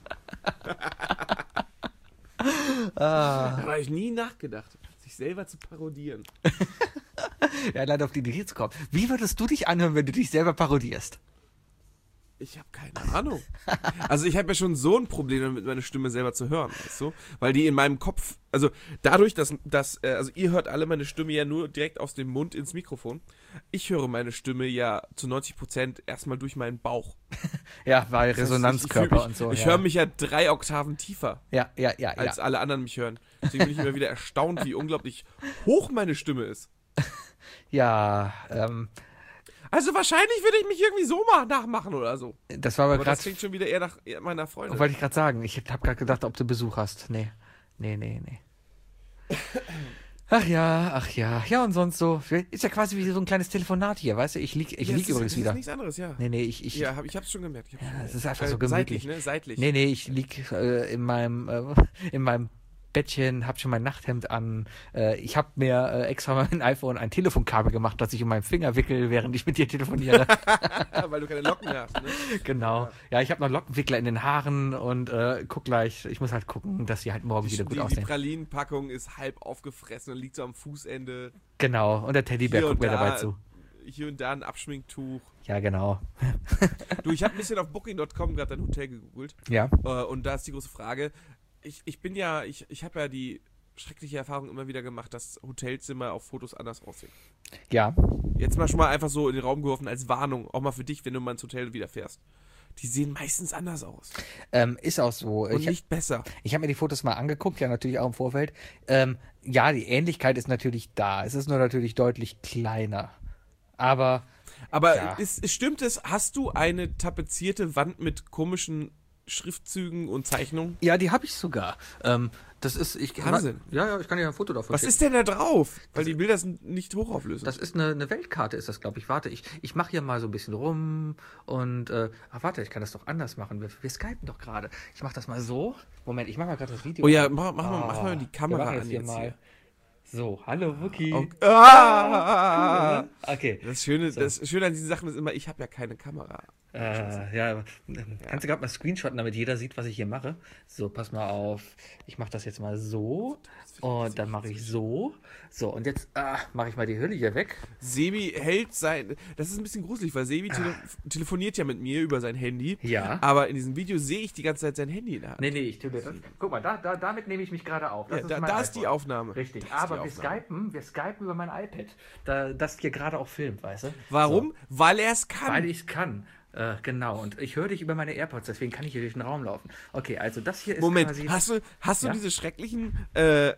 S2: ah.
S3: Da habe ich nie nachgedacht, sich selber zu parodieren.
S2: Ja, leider auf die Idee zu kommen. Wie würdest du dich anhören, wenn du dich selber parodierst?
S3: Ich habe keine Ahnung. Also ich habe ja schon so ein Problem damit, meine Stimme selber zu hören, weißt du? Weil die in meinem Kopf, also dadurch, dass, dass äh, also ihr hört alle meine Stimme ja nur direkt aus dem Mund ins Mikrofon. Ich höre meine Stimme ja zu neunzig Prozent erstmal durch meinen Bauch.
S2: Ja, weil
S3: Das heißt,
S2: Resonanzkörper
S3: ich, ich mich,
S2: und so.
S3: Ich
S2: ja.
S3: höre mich ja drei Oktaven tiefer,
S2: Ja, ja, ja,
S3: als
S2: ja.
S3: alle anderen mich hören. Deswegen bin ich immer wieder erstaunt, wie unglaublich hoch meine Stimme ist.
S2: Ja, ähm,
S3: Also wahrscheinlich würde ich mich irgendwie so mal nachmachen oder so.
S2: das war aber,
S3: Aber das
S2: gerade,
S3: klingt schon wieder eher nach eher meiner Freundin.
S2: wollte ich gerade sagen. Ich habe gerade gedacht, ob du Besuch hast. Nee, nee, nee, nee. Ach ja, ach ja. Ja, und sonst so. Ist ja quasi wie so ein kleines Telefonat hier, weißt du? Ich lieg, ich
S3: Ja,
S2: lieg
S3: es ist-
S2: übrigens
S3: es
S2: wieder.
S3: Ist nichts anderes, ja.
S2: Nee, nee, ich, ich,
S3: Ja, hab, ich hab's schon gemerkt. Ich hab's
S2: Ja,
S3: schon gemerkt.
S2: es ist einfach
S3: Äh,
S2: so gemütlich.
S3: Seitlich, ne? Seitlich.
S2: nee, nee, ich lieg äh, in meinem, äh, in meinem Bettchen, hab schon mein Nachthemd an. Äh, ich hab mir äh, extra mein iPhone ein Telefonkabel gemacht, das ich um meinen Finger wickel, während ich mit dir telefoniere.
S3: Weil du keine Locken hast, ne?
S2: Genau. Ja, ich habe noch Lockenwickler in den Haaren und äh, guck gleich, ich muss halt gucken, dass die halt morgen
S3: Die,
S2: wieder gut
S3: die, die
S2: aussehen.
S3: Pralinenpackung ist halb aufgefressen und liegt so am Fußende.
S2: Genau, und der Teddybär
S3: Hier
S2: guckt
S3: und
S2: mir
S3: da-
S2: dabei zu.
S3: Hier und da ein Abschminktuch.
S2: Ja, genau.
S3: Du, ich habe ein bisschen auf Booking Punkt com gerade dein Hotel gegoogelt.
S2: Ja.
S3: Äh, und da ist die große Frage. Ich, ich bin ja, ich, ich habe ja die schreckliche Erfahrung immer wieder gemacht, dass Hotelzimmer auf Fotos anders aussehen.
S2: Ja.
S3: Jetzt mal schon mal einfach so in den Raum geworfen als Warnung, auch mal für dich, wenn du mal ins Hotel wieder fährst. Die sehen meistens anders aus.
S2: Ähm, ist auch so.
S3: Und
S2: Ich,
S3: nicht besser.
S2: ich habe mir die Fotos mal angeguckt, ja, natürlich auch im Vorfeld. Ähm, ja, die Ähnlichkeit ist natürlich da. Es ist nur natürlich deutlich kleiner. Aber
S3: Aber
S2: Ja.
S3: ist, ist, stimmt es, hast du eine tapezierte Wand mit komischen Schriftzügen und Zeichnungen?
S2: ja, die habe ich sogar. Ähm, das ist ich
S3: Wahnsinn.
S2: Ja, ja, ich kann dir ein Foto davon
S3: Was
S2: schicken.
S3: ist denn da drauf? Weil die Bilder sind nicht hochauflösend.
S2: Das ist eine, eine Weltkarte, ist das, glaube ich. Warte, ich, ich mache hier mal so ein bisschen rum und, äh, ach, warte, ich kann das doch anders machen. Wir, wir skypen doch gerade. Ich mache das mal so. Moment, ich mache mal gerade das Video.
S3: Oh ja, mach, mach, mal, mach
S2: Ah,
S3: mal die
S2: wir
S3: Kamera
S2: machen
S3: an
S2: jetzt hier
S3: jetzt
S2: mal.
S3: hier.
S2: So, hallo Wookie.
S3: Okay. Ah!
S2: Okay.
S3: Das Schöne, das Schöne an diesen Sachen ist immer, ich habe ja keine Kamera.
S2: Äh, ja, kannst du gerade mal screenshotten, damit jeder sieht, was ich hier mache. So, pass mal auf. Ich mache das jetzt mal so. Und dann mache ich so. So, und jetzt ah, mache ich mal die Hülle hier weg.
S3: Sebi hält sein. Das ist ein bisschen gruselig, weil Sebi tele telefoniert ja mit mir über sein Handy.
S2: Ja.
S3: Aber in diesem Video sehe ich die ganze Zeit sein Handy in der Hand.
S2: Nee, nee, ich tue das. Guck mal, da, da, damit nehme ich mich gerade auf. Das
S3: Ja, da,
S2: mein
S3: da ist die
S2: iPhone.
S3: Aufnahme.
S2: Richtig,
S3: Da ist
S2: aber
S3: die
S2: wir
S3: Aufnahme.
S2: skypen, wir skypen über mein iPad, da, das hier gerade auch filmt, weißt du?
S3: Warum? Weil er es
S2: So,
S3: kann.
S2: weil ich es kann. Äh, genau, und ich höre dich über meine AirPods, deswegen kann ich hier durch den Raum laufen. Okay, also das hier ist
S3: Moment,
S2: quasi...
S3: hast du, hast du
S2: Ja?
S3: diese schrecklichen äh,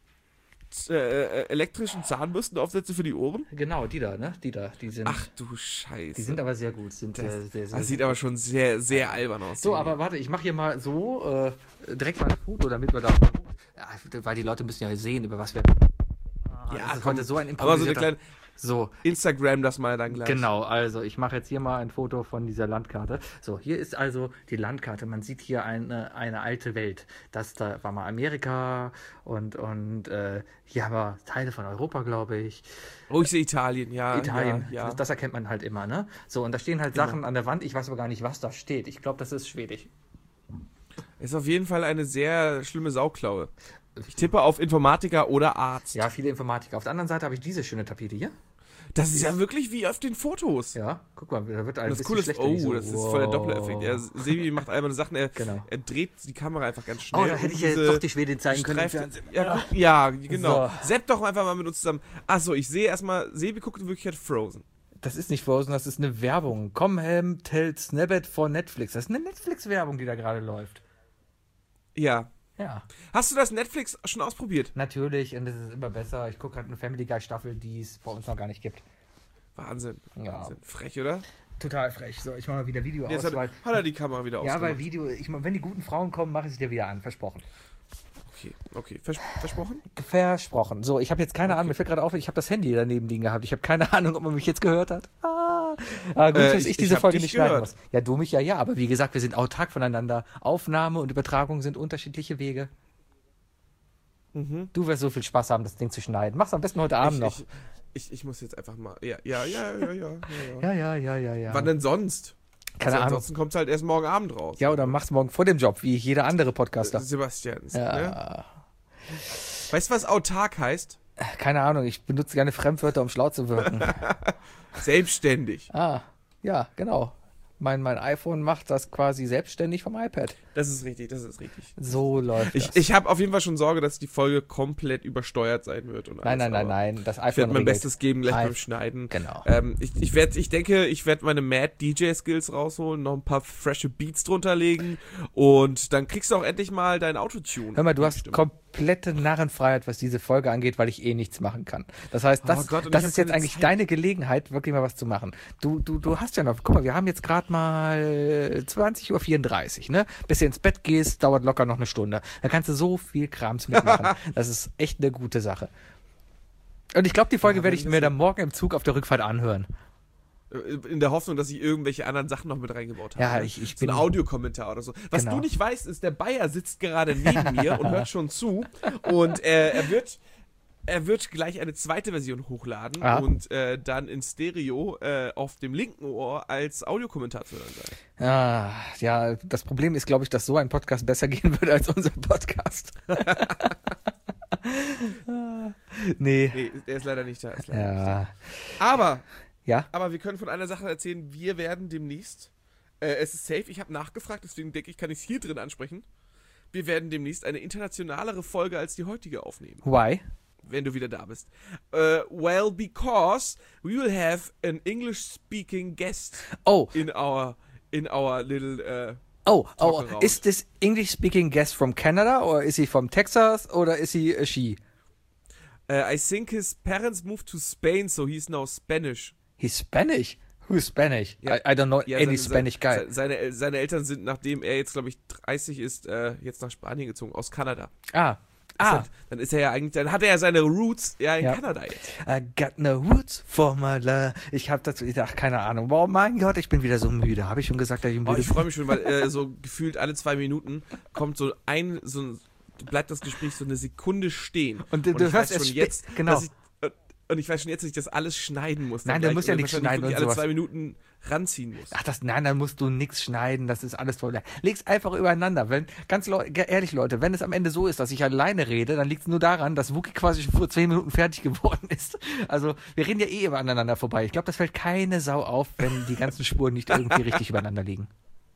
S3: z- äh, äh, elektrischen Zahnbürstenaufsätze für die Ohren?
S2: Genau, die da, ne? Die da, die sind...
S3: Ach du Scheiße.
S2: die sind aber sehr gut, sind sehr, sehr, sehr
S3: Das sieht aber schon sehr, sehr albern aus.
S2: So, aber warte, ich mache hier mal so äh, direkt mal ein Foto, damit wir da... Ja, weil die Leute müssen ja sehen, über was wir... Ah,
S3: Ja,
S2: das ist
S3: komm,
S2: heute so ein
S3: aber so eine
S2: improvisierter-
S3: kleine
S2: So,
S3: Instagram das mal dann gleich.
S2: genau, also ich mache jetzt hier mal ein Foto von dieser Landkarte. So, hier ist also die Landkarte. Man sieht hier eine, eine alte Welt. Das da war mal Amerika und, und äh, hier haben wir Teile von Europa, glaube ich.
S3: Oh, ich sehe Italien, ja.
S2: Italien,
S3: Ja, ja.
S2: Das, das erkennt man halt immer, ne? So, und da stehen halt
S3: Genau.
S2: Sachen an der Wand. Ich weiß aber gar nicht, was da steht. Ich glaube, das ist Schwedisch.
S3: Ist auf jeden Fall eine sehr schlimme Sauklaue. Ich tippe auf Informatiker oder Arzt.
S2: Ja, viele Informatiker. Auf der anderen Seite habe ich diese schöne Tapete hier.
S3: Das ist ja wirklich wie auf den Fotos.
S2: Ja, guck mal, da wird ein
S3: Das
S2: bisschen
S3: Coole ist,
S2: schlechter.
S3: oh,
S2: nicht so,
S3: das ist voll der
S2: wow.
S3: Dopplereffekt. Er, Sebi macht alberne Sachen, er,
S2: Genau.
S3: er dreht die Kamera einfach ganz schnell.
S2: Oh, da hätte
S3: um
S2: ich ja jetzt
S3: diese
S2: doch die Schwedin zeigen können. im
S3: Streifen-
S2: Fernsehen.
S3: Ja, guck, ja, genau.
S2: So.
S3: Sepp doch einfach mal mit uns zusammen. Achso, ich sehe erstmal, Sebi guckt in Wirklichkeit Frozen.
S2: Das ist nicht Frozen, das ist eine Werbung. Comham tells Snippet von Netflix. Das ist eine Netflix-Werbung, die da gerade läuft.
S3: Ja.
S2: Ja.
S3: Hast du das Netflix schon ausprobiert?
S2: Natürlich, und es ist immer besser. Ich gucke gerade eine Family Guy Staffel, die es bei uns noch gar nicht gibt.
S3: Wahnsinn.
S2: Ja.
S3: Wahnsinn. Frech, oder?
S2: Total frech. So, ich mache mal wieder Video
S3: Jetzt
S2: aus,
S3: hat,
S2: weil,
S3: hat er die Kamera wieder
S2: ja,
S3: ausgemacht.
S2: weil Video, ich meine, wenn die guten Frauen kommen, mache ich es dir wieder an. Versprochen.
S3: Okay, okay. Vers versprochen?
S2: Versprochen. So, ich habe jetzt keine Ahnung, mir fällt gerade auf, ich habe das Handy daneben liegen gehabt. Ich habe keine Ahnung, ob man mich jetzt gehört hat. Ah, ah gut,
S3: Äh,
S2: dass ich,
S3: ich-
S2: diese
S3: ich hab
S2: Folge
S3: dich
S2: nicht schneiden
S3: gehört.
S2: muss. Ja, du mich ja, ja, aber wie gesagt, wir sind autark voneinander. Aufnahme und Übertragung sind unterschiedliche Wege.
S3: Mhm.
S2: Du wirst so viel Spaß haben, das Ding zu schneiden. Mach's am besten heute Abend
S3: ich,
S2: noch.
S3: Ich, ich, ich muss jetzt einfach mal. Ja, ja, ja, ja, ja. ja, ja.
S2: Ja, ja, ja, ja, ja.
S3: Wann denn sonst?
S2: Keine
S3: also
S2: Ahnung.
S3: Ansonsten kommt es halt erst morgen Abend raus.
S2: Ja, oder mach's morgen vor dem Job, wie jeder andere Podcaster.
S3: Sebastians. Ne?
S2: Ja.
S3: Weißt du, was autark heißt?
S2: Keine Ahnung, ich benutze gerne Fremdwörter, um schlau zu wirken.
S3: Selbstständig.
S2: Ah, ja, genau. Mein, mein iPhone macht das quasi selbstständig vom iPad.
S3: Das ist richtig, das ist richtig.
S2: So läuft
S3: Ich,
S2: das.
S3: ich habe auf jeden Fall schon Sorge, dass die Folge komplett übersteuert sein wird. Und
S2: nein,
S3: alles,
S2: nein, nein,
S3: aber
S2: nein. Das
S3: Ich
S2: iPhone
S3: werde mein
S2: regelt.
S3: Bestes geben, gleich
S2: Ein-
S3: beim Schneiden.
S2: Genau.
S3: Ähm, ich, ich, werd, ich denke, ich werde meine Mad D J-Skills rausholen, noch ein paar frische Beats drunter legen und dann kriegst du auch endlich mal dein Autotune.
S2: Hör mal, du hast
S3: Stimme.
S2: komplette Narrenfreiheit, was diese Folge angeht, weil ich eh nichts machen kann. Das heißt, das,
S3: Oh Gott, und
S2: das
S3: ich
S2: ist
S3: hab
S2: jetzt
S3: keine
S2: eigentlich
S3: Zeit.
S2: deine Gelegenheit, wirklich mal was zu machen. Du, du, du hast ja noch, guck mal, wir haben jetzt gerade mal zwanzig Uhr vierunddreißig, ne? Bis du ins Bett gehst, dauert locker noch eine Stunde. Da kannst du so viel Krams mitmachen. Das ist echt eine gute Sache. Und ich glaube, die Folge
S3: Ja,
S2: werde ich
S3: wenn
S2: mir
S3: das-
S2: dann morgen im Zug auf der Rückfahrt anhören.
S3: In der Hoffnung, dass ich irgendwelche anderen Sachen noch mit reingebaut habe.
S2: Ja,
S3: ne?
S2: ich- ich
S3: so ein
S2: bin-
S3: Audiokommentar oder so. Was
S2: Genau.
S3: du nicht weißt, ist, der Bayer sitzt gerade neben mir und hört schon zu. Und äh, er wird er wird gleich eine zweite Version hochladen
S2: Ah.
S3: und äh, dann in Stereo äh, auf dem linken Ohr als Audiokommentar zu hören sein.
S2: Ah, ja, das Problem ist, glaube ich, dass so ein Podcast besser gehen würde als unser Podcast. nee.
S3: Nee, der ist leider nicht da. Ist leider nicht da.
S2: Ja.
S3: Aber,
S2: Ja?
S3: aber wir können von einer Sache erzählen, wir werden demnächst, äh, es ist safe, ich habe nachgefragt, deswegen denke ich, kann ich es hier drin ansprechen. Wir werden demnächst eine internationalere Folge als die heutige aufnehmen,
S2: Why?
S3: wenn du wieder da bist. Uh, well, because we will have an English-speaking guest
S2: Oh,
S3: in our in our little. Uh,
S2: oh, oh,
S3: Talk around.
S2: is this English speaking guest from Canada or is he from Texas or is he a she?
S3: uh, I think his parents moved to Spain, so he's now Spanish.
S2: He's Spanish. Who's Spanish?
S3: Ja.
S2: I, I don't know
S3: Ja,
S2: any
S3: seine-
S2: Spanish guy.
S3: se- Seine, El- seine Eltern sind, nachdem er jetzt, glaube ich, dreißig ist, äh, jetzt nach Spanien gezogen, aus Kanada.
S2: Ah. Ah.
S3: Ist er- Dann ist er ja eigentlich, dann hat er ja seine Roots ja in
S2: Ja.
S3: Kanada jetzt.
S2: I got no roots for my love. Ich habe dazu, ach, keine Ahnung. Oh mein Gott, ich bin wieder so müde. Habe ich schon gesagt, dass ich
S3: Oh,
S2: müde
S3: ich freue mich schon, weil äh, so gefühlt alle zwei Minuten kommt so ein, so ein, bleibt das Gespräch so eine Sekunde stehen.
S2: Und du- du
S3: ich
S2: hörst
S3: weiß
S2: es
S3: schon
S2: spe-
S3: jetzt,
S2: genau.
S3: dass ich, äh, und ich weiß schon jetzt, dass ich das alles schneiden muss. dann
S2: Nein, du
S3: gleich
S2: musst ja
S3: und
S2: nichts
S3: wahrscheinlich
S2: schneiden
S3: wirklich
S2: und
S3: alle
S2: sowas.
S3: zwei Minuten ranziehen muss.
S2: Ach, das, nein, dann musst du nichts schneiden, das ist alles toll. Leg's einfach übereinander. Wenn, ganz leu- ge- ehrlich, Leute, wenn es am Ende so ist, dass ich alleine rede, dann liegt es nur daran, dass Wookie quasi schon vor zehn Minuten fertig geworden ist. Also, wir reden ja eh immer aneinander vorbei. Ich glaube, das fällt keine Sau auf, wenn die ganzen Spuren nicht irgendwie richtig übereinander liegen.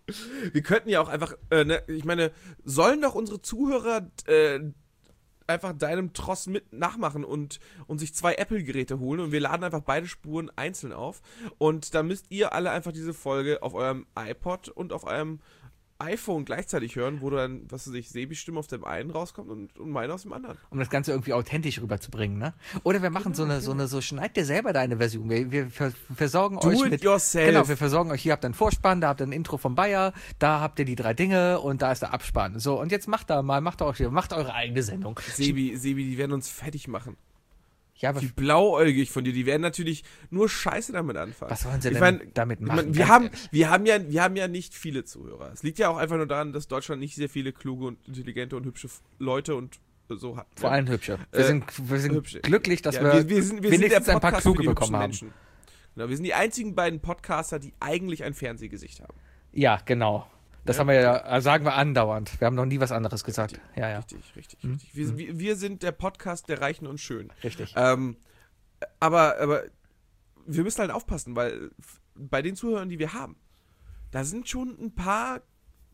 S3: Wir könnten ja auch einfach, äh, ne, ich meine, sollen doch unsere Zuhörer äh, einfach deinem Tross mit nachmachen und, und sich zwei Apple-Geräte holen und wir laden einfach beide Spuren einzeln auf und dann müsst ihr alle einfach diese Folge auf eurem iPod und auf eurem iPhone gleichzeitig hören, wo dann, was weiß ich, Sebis Stimme auf dem einen rauskommt und, und meine aus dem anderen.
S2: Um das Ganze irgendwie authentisch rüberzubringen, ne? Oder wir machen so eine, so eine, so schneid dir selber deine Version. Wir, wir ver- versorgen
S3: Do
S2: euch
S3: it
S2: mit,
S3: yourself.
S2: genau, wir versorgen euch, hier habt ihr einen Vorspann, da habt ihr ein Intro vom Bayer, da habt ihr die drei Dinge und da ist der Abspann. So, und jetzt macht da mal, macht euch, macht eure eigene Sendung.
S3: Sebi, Sebi, die werden uns fertig machen.
S2: Ja, aber
S3: Wie blauäugig von dir. Die werden natürlich nur Scheiße damit anfangen.
S2: was sollen sie
S3: Ich
S2: denn
S3: mein,
S2: damit
S3: Ich
S2: machen?
S3: mein, wir,
S2: Ganz
S3: haben,
S2: ehrlich.
S3: wir, haben ja, wir haben ja nicht viele Zuhörer. Es liegt ja auch einfach nur daran, dass Deutschland nicht sehr viele kluge und intelligente und hübsche F- Leute und so hat.
S2: Vor
S3: Ja.
S2: allem hübsche. Wir
S3: Äh,
S2: sind, wir sind
S3: hübsche.
S2: glücklich, dass
S3: Ja,
S2: wir,
S3: wir, wir sind, wir sind der
S2: wenigstens ein paar
S3: Podcast für
S2: kluge
S3: die hübschen
S2: bekommen haben.
S3: Menschen. Genau, wir sind die einzigen beiden Podcaster, die eigentlich ein Fernsehgesicht haben.
S2: Ja, genau. Das
S3: Ja.
S2: haben wir ja, äh, sagen wir andauernd. Wir haben noch nie was anderes gesagt. Ja, ja.
S3: Richtig, richtig,
S2: Mhm.
S3: richtig. Wir, wir, wir sind der Podcast der Reichen und Schönen.
S2: Richtig.
S3: Ähm, aber, aber wir müssen halt aufpassen, weil f- bei den Zuhörern, die wir haben, da sind schon ein paar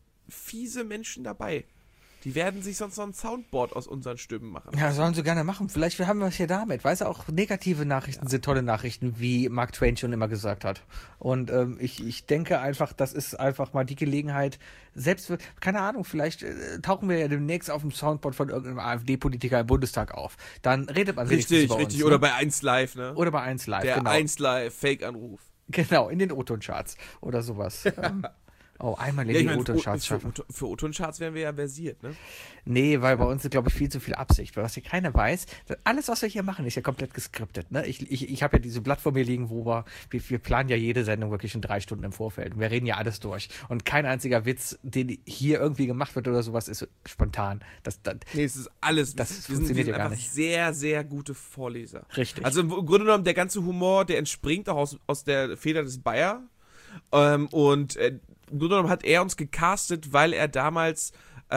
S3: fiese Menschen dabei. Die werden sich sonst noch ein Soundboard aus unseren Stimmen machen.
S2: Ja, sollen sie gerne machen. Vielleicht haben wir es hier damit. Weißt du, auch negative Nachrichten sind tolle Nachrichten, wie Mark Twain schon immer gesagt hat. Und ähm, ich, ich denke einfach, das ist einfach mal die Gelegenheit, selbst, für, keine Ahnung, vielleicht äh, tauchen wir ja demnächst auf dem Soundboard von irgendeinem AfD-Politiker im Bundestag auf. Dann redet man wenigstens
S3: Richtig,
S2: über
S3: richtig.
S2: uns,
S3: Oder
S2: ne?
S3: bei eins Live, ne?
S2: Oder bei eins Live,
S3: der
S2: genau.
S3: eins Live Fake-Anruf.
S2: Genau, in den O-Ton-Charts oder sowas. ähm, oh, einmal in
S3: Ja, ich
S2: die
S3: meine,
S2: O-Ton-Charts
S3: für,
S2: schaffen.
S3: für, für O-Ton-Charts wären wir ja versiert, ne?
S2: Nee, weil bei uns ist, glaube ich, viel zu viel Absicht. Weil was hier keiner weiß, alles, was wir hier machen, ist ja komplett geskriptet. Ne? Ich, ich, ich habe ja diese Blatt vor mir liegen, wo wir, wir, wir planen ja jede Sendung wirklich in drei Stunden im Vorfeld. Und wir reden ja alles durch. Und kein einziger Witz, den hier irgendwie gemacht wird oder sowas, ist spontan. Das, das,
S3: Nee, es ist alles.
S2: Das
S3: wir sind,
S2: funktioniert
S3: wir sind
S2: ja gar
S3: einfach
S2: nicht.
S3: sehr, sehr gute Vorleser.
S2: Richtig.
S3: Also im Grunde genommen, der ganze Humor, der entspringt auch aus, aus der Feder des Bayer. Ähm, und äh, im Grunde genommen hat er uns gecastet, weil er damals äh,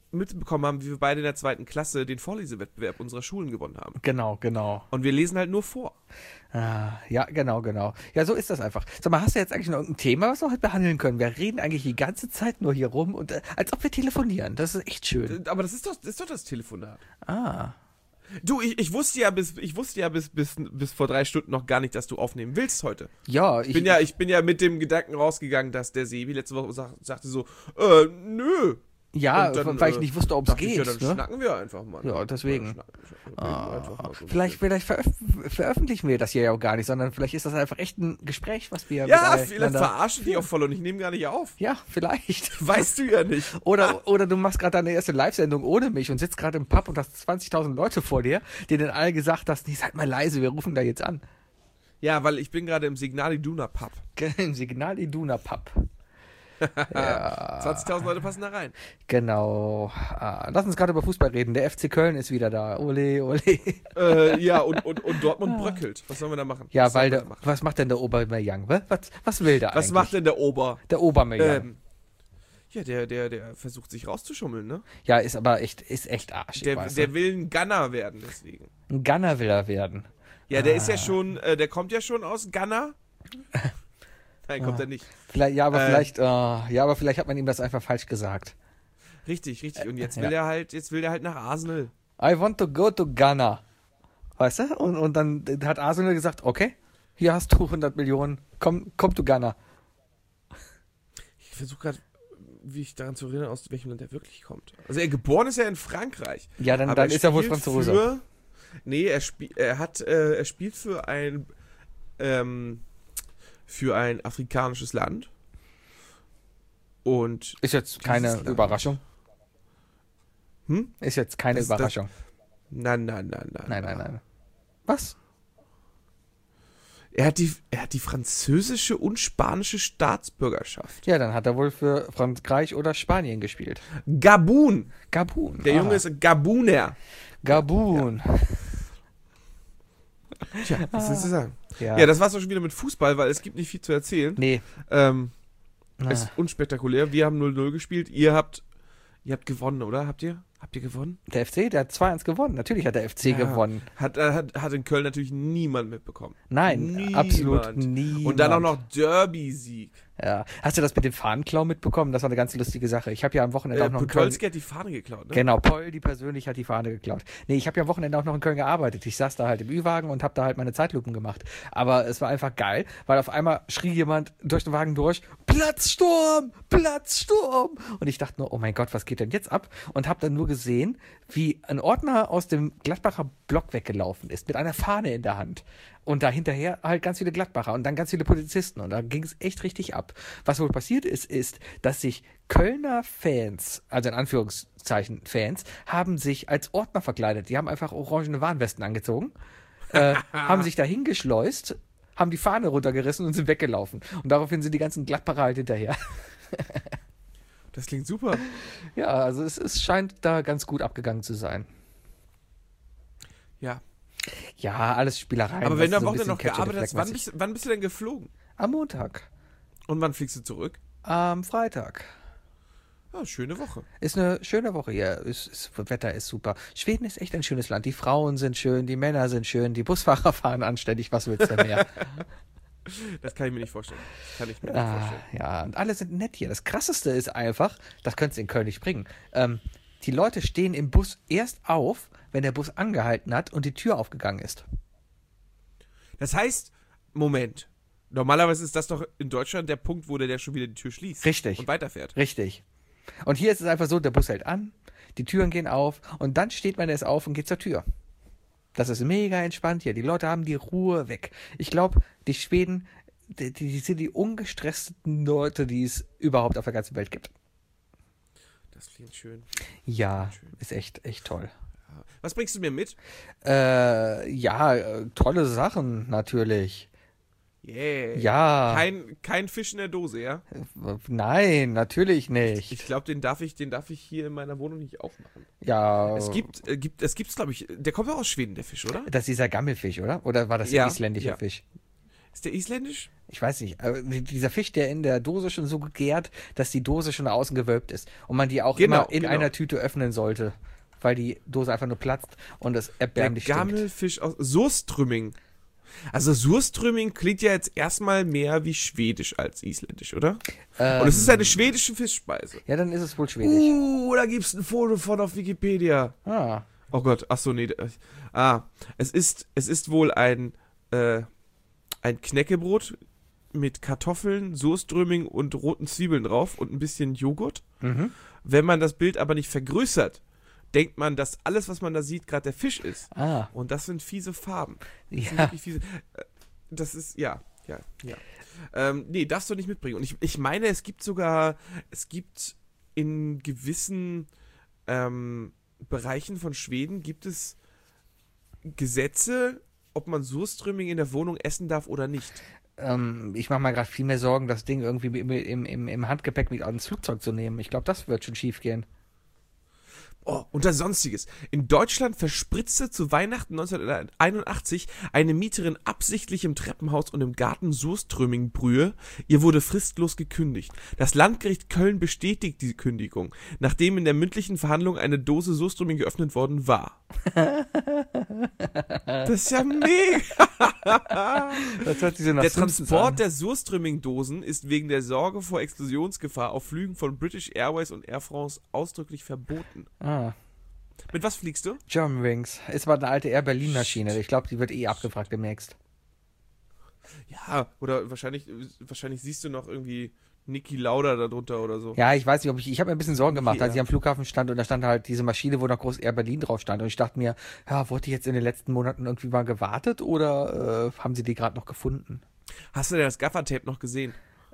S3: mitbekommen haben, wie wir beide in der zweiten Klasse den Vorlesewettbewerb unserer Schulen gewonnen haben.
S2: Genau, genau.
S3: Und wir lesen halt nur vor.
S2: Ah, ja, genau, genau. Ja, so ist das einfach. Sag mal, hast du jetzt eigentlich noch irgendein Thema, was wir heute behandeln können? Wir reden eigentlich die ganze Zeit nur hier rum und äh, als ob wir telefonieren. Das ist echt schön.
S3: Aber das ist doch das, ist doch das Telefonat.
S2: Ah.
S3: Du, ich, ich wusste ja bis ich wusste ja bis, bis, bis vor drei Stunden noch gar nicht, dass du aufnehmen willst heute.
S2: Ja,
S3: Ich bin ja, ich bin ja mit dem Gedanken rausgegangen, dass der Sebi letzte Woche sag, sagte so, äh, nö.
S2: Ja,
S3: Und dann,
S2: weil ich
S3: äh,
S2: nicht wusste, ob es
S3: Dachte ich,
S2: geht.
S3: ja, dann
S2: ne?
S3: schnacken wir einfach mal.
S2: Ja, deswegen.
S3: Dann schnacken- schnacken wir
S2: Ah,
S3: einfach mal so ein
S2: vielleicht
S3: bisschen.
S2: vielleicht veröf veröffentlichen wir das hier ja auch gar nicht, sondern vielleicht ist das einfach echt ein Gespräch, was wir
S3: Ja, vielleicht
S2: miteinander-
S3: verarschen die auch voll und ich nehme gar nicht auf.
S2: Ja, vielleicht.
S3: Weißt du ja nicht.
S2: Oder, oder du machst gerade deine erste Live-Sendung ohne mich und sitzt gerade im Pub und hast zwanzigtausend Leute vor dir, denen alle gesagt hast, nee, seid mal leise, wir rufen da jetzt an.
S3: Ja, weil ich bin gerade im Signal Iduna Pub.
S2: Im Signal Iduna Pub. Ja,
S3: zwanzigtausend Leute passen da rein.
S2: genau. Ah, lass uns gerade über Fußball reden. Der F C Köln ist wieder da. Ole, ole.
S3: äh, ja, und, und, und Dortmund bröckelt. Was sollen wir da machen?
S2: Ja,
S3: was
S2: weil
S3: sollen wir
S2: der,
S3: da machen?
S2: was macht denn der Aubameyang? wa? Was, was will der
S3: Was
S2: eigentlich?
S3: macht denn der Ober?
S2: der Aubameyang?
S3: Ähm, ja, der, der, der versucht sich rauszuschummeln, ne?
S2: Ja, ist aber echt, ist echt arschig.
S3: Der,
S2: weißt
S3: der
S2: du?
S3: will ein Gunner werden, deswegen.
S2: Ein Gunner will er werden.
S3: Ja, der
S2: Ah.
S3: ist ja schon, äh, der kommt ja schon aus Ghana. Nein, kommt
S2: Ah.
S3: er nicht.
S2: Vielleicht, ja, aber
S3: Äh.
S2: vielleicht, äh, ja, aber vielleicht hat man ihm das einfach falsch gesagt.
S3: Richtig, richtig. Und jetzt
S2: ja.
S3: will er halt, jetzt will er halt nach Arsenal.
S2: I want to go to Ghana. Weißt du? Und, und dann hat Arsenal gesagt, okay, hier hast du hundert Millionen, komm, komm to Ghana.
S3: Ich versuche gerade, wie ich daran zu erinnern, aus welchem Land er wirklich kommt. Also er geboren ist ja in Frankreich.
S2: Ja, dann,
S3: aber
S2: dann ist er wohl
S3: spielt
S2: Franzose.
S3: Für, nee, er, spiel, er hat, äh, er spielt für ein, ähm, für ein afrikanisches Land. Und
S2: Ist jetzt keine
S3: Dieses Land.
S2: Überraschung.
S3: Hm?
S2: Ist jetzt keine
S3: Das- das-
S2: Überraschung.
S3: nein, nein, nein, nein.
S2: nein, nein, nein. Was?
S3: Er hat die, er hat die französische und spanische Staatsbürgerschaft.
S2: Ja, dann hat er wohl für Frankreich oder Spanien gespielt.
S3: Gabun.
S2: Gabun.
S3: Der
S2: ah.
S3: Junge ist Gabuner.
S2: Gabun.
S3: Tja, was willst du sagen?
S2: Ja.
S3: Ja, das war's auch schon wieder mit Fußball, weil es gibt nicht viel zu erzählen.
S2: Nee.
S3: Ähm,
S2: Ah.
S3: ist unspektakulär. Wir haben null null gespielt. Ihr habt, ihr habt gewonnen, oder? Habt ihr? Habt ihr gewonnen?
S2: Der F C, der hat zwei eins gewonnen. Natürlich hat der F C
S3: Ja.
S2: gewonnen.
S3: Hat, äh, hat, hat in Köln natürlich niemand mitbekommen.
S2: Nein,
S3: Niemand.
S2: absolut niemand.
S3: Und dann auch noch Derby-Sieg.
S2: Ja. Hast du das mit dem Fahnenklau mitbekommen? Das war eine ganz lustige Sache. Ich habe ja am Wochenende
S3: Äh,
S2: auch noch in Köln...
S3: Podolski hat die Fahne geklaut, ne?
S2: Genau, Poldi persönlich hat die Fahne geklaut. Nee, ich habe ja am Wochenende auch noch in Köln gearbeitet. Ich saß da halt im Ü-Wagen und habe da halt meine Zeitlupen gemacht. Aber es war einfach geil, weil auf einmal schrie jemand durch den Wagen durch, Platzsturm, Platzsturm. Und ich dachte nur, oh mein Gott, was geht denn jetzt ab? Und habe dann nur gesehen, wie ein Ordner aus dem Gladbacher Block weggelaufen ist, mit einer Fahne in der Hand. Und da hinterher halt ganz viele Gladbacher und dann ganz viele Polizisten. Und da ging es echt richtig ab. Was wohl passiert ist, ist, dass sich Kölner Fans, also in Anführungszeichen Fans, haben sich als Ordner verkleidet. Die haben einfach orangene Warnwesten angezogen, äh, haben sich da hingeschleust, haben die Fahne runtergerissen und sind weggelaufen. Und daraufhin sind die ganzen Gladbacher halt hinterher.
S3: Das klingt super.
S2: Ja, also es, es scheint da ganz gut abgegangen zu sein.
S3: Ja.
S2: Ja, alles Spielereien.
S3: Aber wenn
S2: weißt
S3: du am
S2: so ein
S3: Wochenende
S2: bisschen
S3: noch
S2: Catch
S3: gearbeitet
S2: the
S3: hast,
S2: Flag
S3: wann
S2: mäßig.
S3: bist, wann bist du denn geflogen?
S2: Am Montag.
S3: Und wann fliegst du zurück?
S2: Am Freitag.
S3: Ja, schöne Woche.
S2: Ist eine schöne Woche hier. Ist, ist, Wetter ist super. Schweden ist echt ein schönes Land. Die Frauen sind schön, die Männer sind schön, die Busfahrer fahren anständig. Was willst du denn mehr?
S3: Das kann ich mir nicht vorstellen. Das kann ich mir nicht
S2: ah,
S3: vorstellen.
S2: ja, und alle sind nett hier. Das Krasseste ist einfach, das könntest du in Köln nicht bringen. Ähm, die Leute stehen im Bus erst auf, wenn der Bus angehalten hat und die Tür aufgegangen ist.
S3: Das heißt, Moment. Normalerweise ist das doch in Deutschland der Punkt, wo der, der schon wieder die Tür schließt.
S2: Richtig.
S3: Und weiterfährt.
S2: Richtig. Und hier ist es einfach so, der Bus hält an, die Türen gehen auf und dann steht man erst auf und geht zur Tür. Das ist mega entspannt hier. Die Leute haben die Ruhe weg. Ich glaube, die Schweden, die, die sind die ungestressten Leute, die es überhaupt auf der ganzen Welt gibt.
S3: Das klingt schön.
S2: Ja,
S3: Schön.
S2: ist echt, echt toll.
S3: Ja. Was bringst du mir mit?
S2: Äh, ja, äh, tolle Sachen natürlich.
S3: Yeah.
S2: Ja.
S3: Kein, kein Fisch in der Dose, ja?
S2: Nein, natürlich nicht.
S3: Ich glaube, den darf ich, den darf ich hier in meiner Wohnung nicht aufmachen.
S2: ja.
S3: Es gibt, äh, gibt, es gibt's, glaube ich, der kommt ja aus Schweden, der Fisch, oder?
S2: Das ist dieser Gammelfisch, oder? Oder war das
S3: Ja,
S2: der isländische
S3: ja.
S2: Fisch?
S3: Ist der isländisch?
S2: Ich weiß nicht, aber dieser Fisch, der in der Dose schon so gegärt, dass die Dose schon nach außen gewölbt ist und man die auch
S3: Genau,
S2: immer in
S3: genau.
S2: einer Tüte öffnen sollte, weil die Dose einfach nur platzt und es
S3: Der
S2: erbärmlich stinkt.
S3: Gammelfisch aus Surströmming. Also Surströmming klingt ja jetzt erstmal mehr wie schwedisch als isländisch, oder?
S2: Ähm,
S3: Und es ist eine schwedische Fischspeise.
S2: Ja, dann ist es wohl schwedisch.
S3: Uh, da gibt's ein Foto von auf Wikipedia.
S2: Ah.
S3: Oh Gott, ach so, nee. da- Ah, es ist, es ist wohl ein, äh, ein Knäckebrot mit Kartoffeln, Surströmming und roten Zwiebeln drauf und ein bisschen Joghurt.
S2: Mhm.
S3: Wenn man das Bild aber nicht vergrößert, denkt man, dass alles, was man da sieht, gerade der Fisch ist.
S2: Ah.
S3: Und das sind fiese Farben. Das sind
S2: Ja.
S3: wirklich fiese. äh, Das ist, ja, ja, ja. Ähm, nee, darfst du nicht mitbringen. Und ich, ich meine, es gibt sogar, es gibt in gewissen ähm, Bereichen von Schweden gibt es Gesetze, ob man Surströmming in der Wohnung essen darf oder nicht.
S2: Ähm, ich mache mir gerade viel mehr Sorgen, das Ding irgendwie im, im, im, im Handgepäck mit ins Flugzeug zu nehmen. Ich glaube, das wird schon schief gehen.
S3: Oh, und das Sonstiges. In Deutschland verspritzte zu Weihnachten neunzehnhunderteinundachtzig eine Mieterin absichtlich im Treppenhaus und im Garten Surströmmingbrühe. Ihr wurde fristlos gekündigt. Das Landgericht Köln bestätigt die Kündigung, nachdem in der mündlichen Verhandlung eine Dose Surströmming geöffnet worden war. Das ist ja mega.
S2: Das hört sich so nach
S3: Der
S2: Simpsons
S3: Transport
S2: an.
S3: der Surströmming-Dosen ist wegen der Sorge vor Explosionsgefahr auf Flügen von British Airways und Air France ausdrücklich verboten.
S2: Ah.
S3: Mit was fliegst du?
S2: German Wings. Ist aber eine alte Air Berlin-Maschine. Ich glaube, die wird eh abgefragt demnächst.
S3: Ja, oder wahrscheinlich, wahrscheinlich siehst du noch irgendwie Niki Lauda darunter oder so.
S2: Ja, ich weiß nicht, ob ich. Ich habe mir ein bisschen Sorgen gemacht,
S3: Okay,
S2: als ich
S3: ja.
S2: am Flughafen stand und da stand halt diese Maschine, wo noch groß Air Berlin drauf stand. Und ich dachte mir, ja, wurde die jetzt in den letzten Monaten irgendwie mal gewartet oder äh, haben sie die gerade noch gefunden?
S3: Hast du denn das Gaffertape noch gesehen?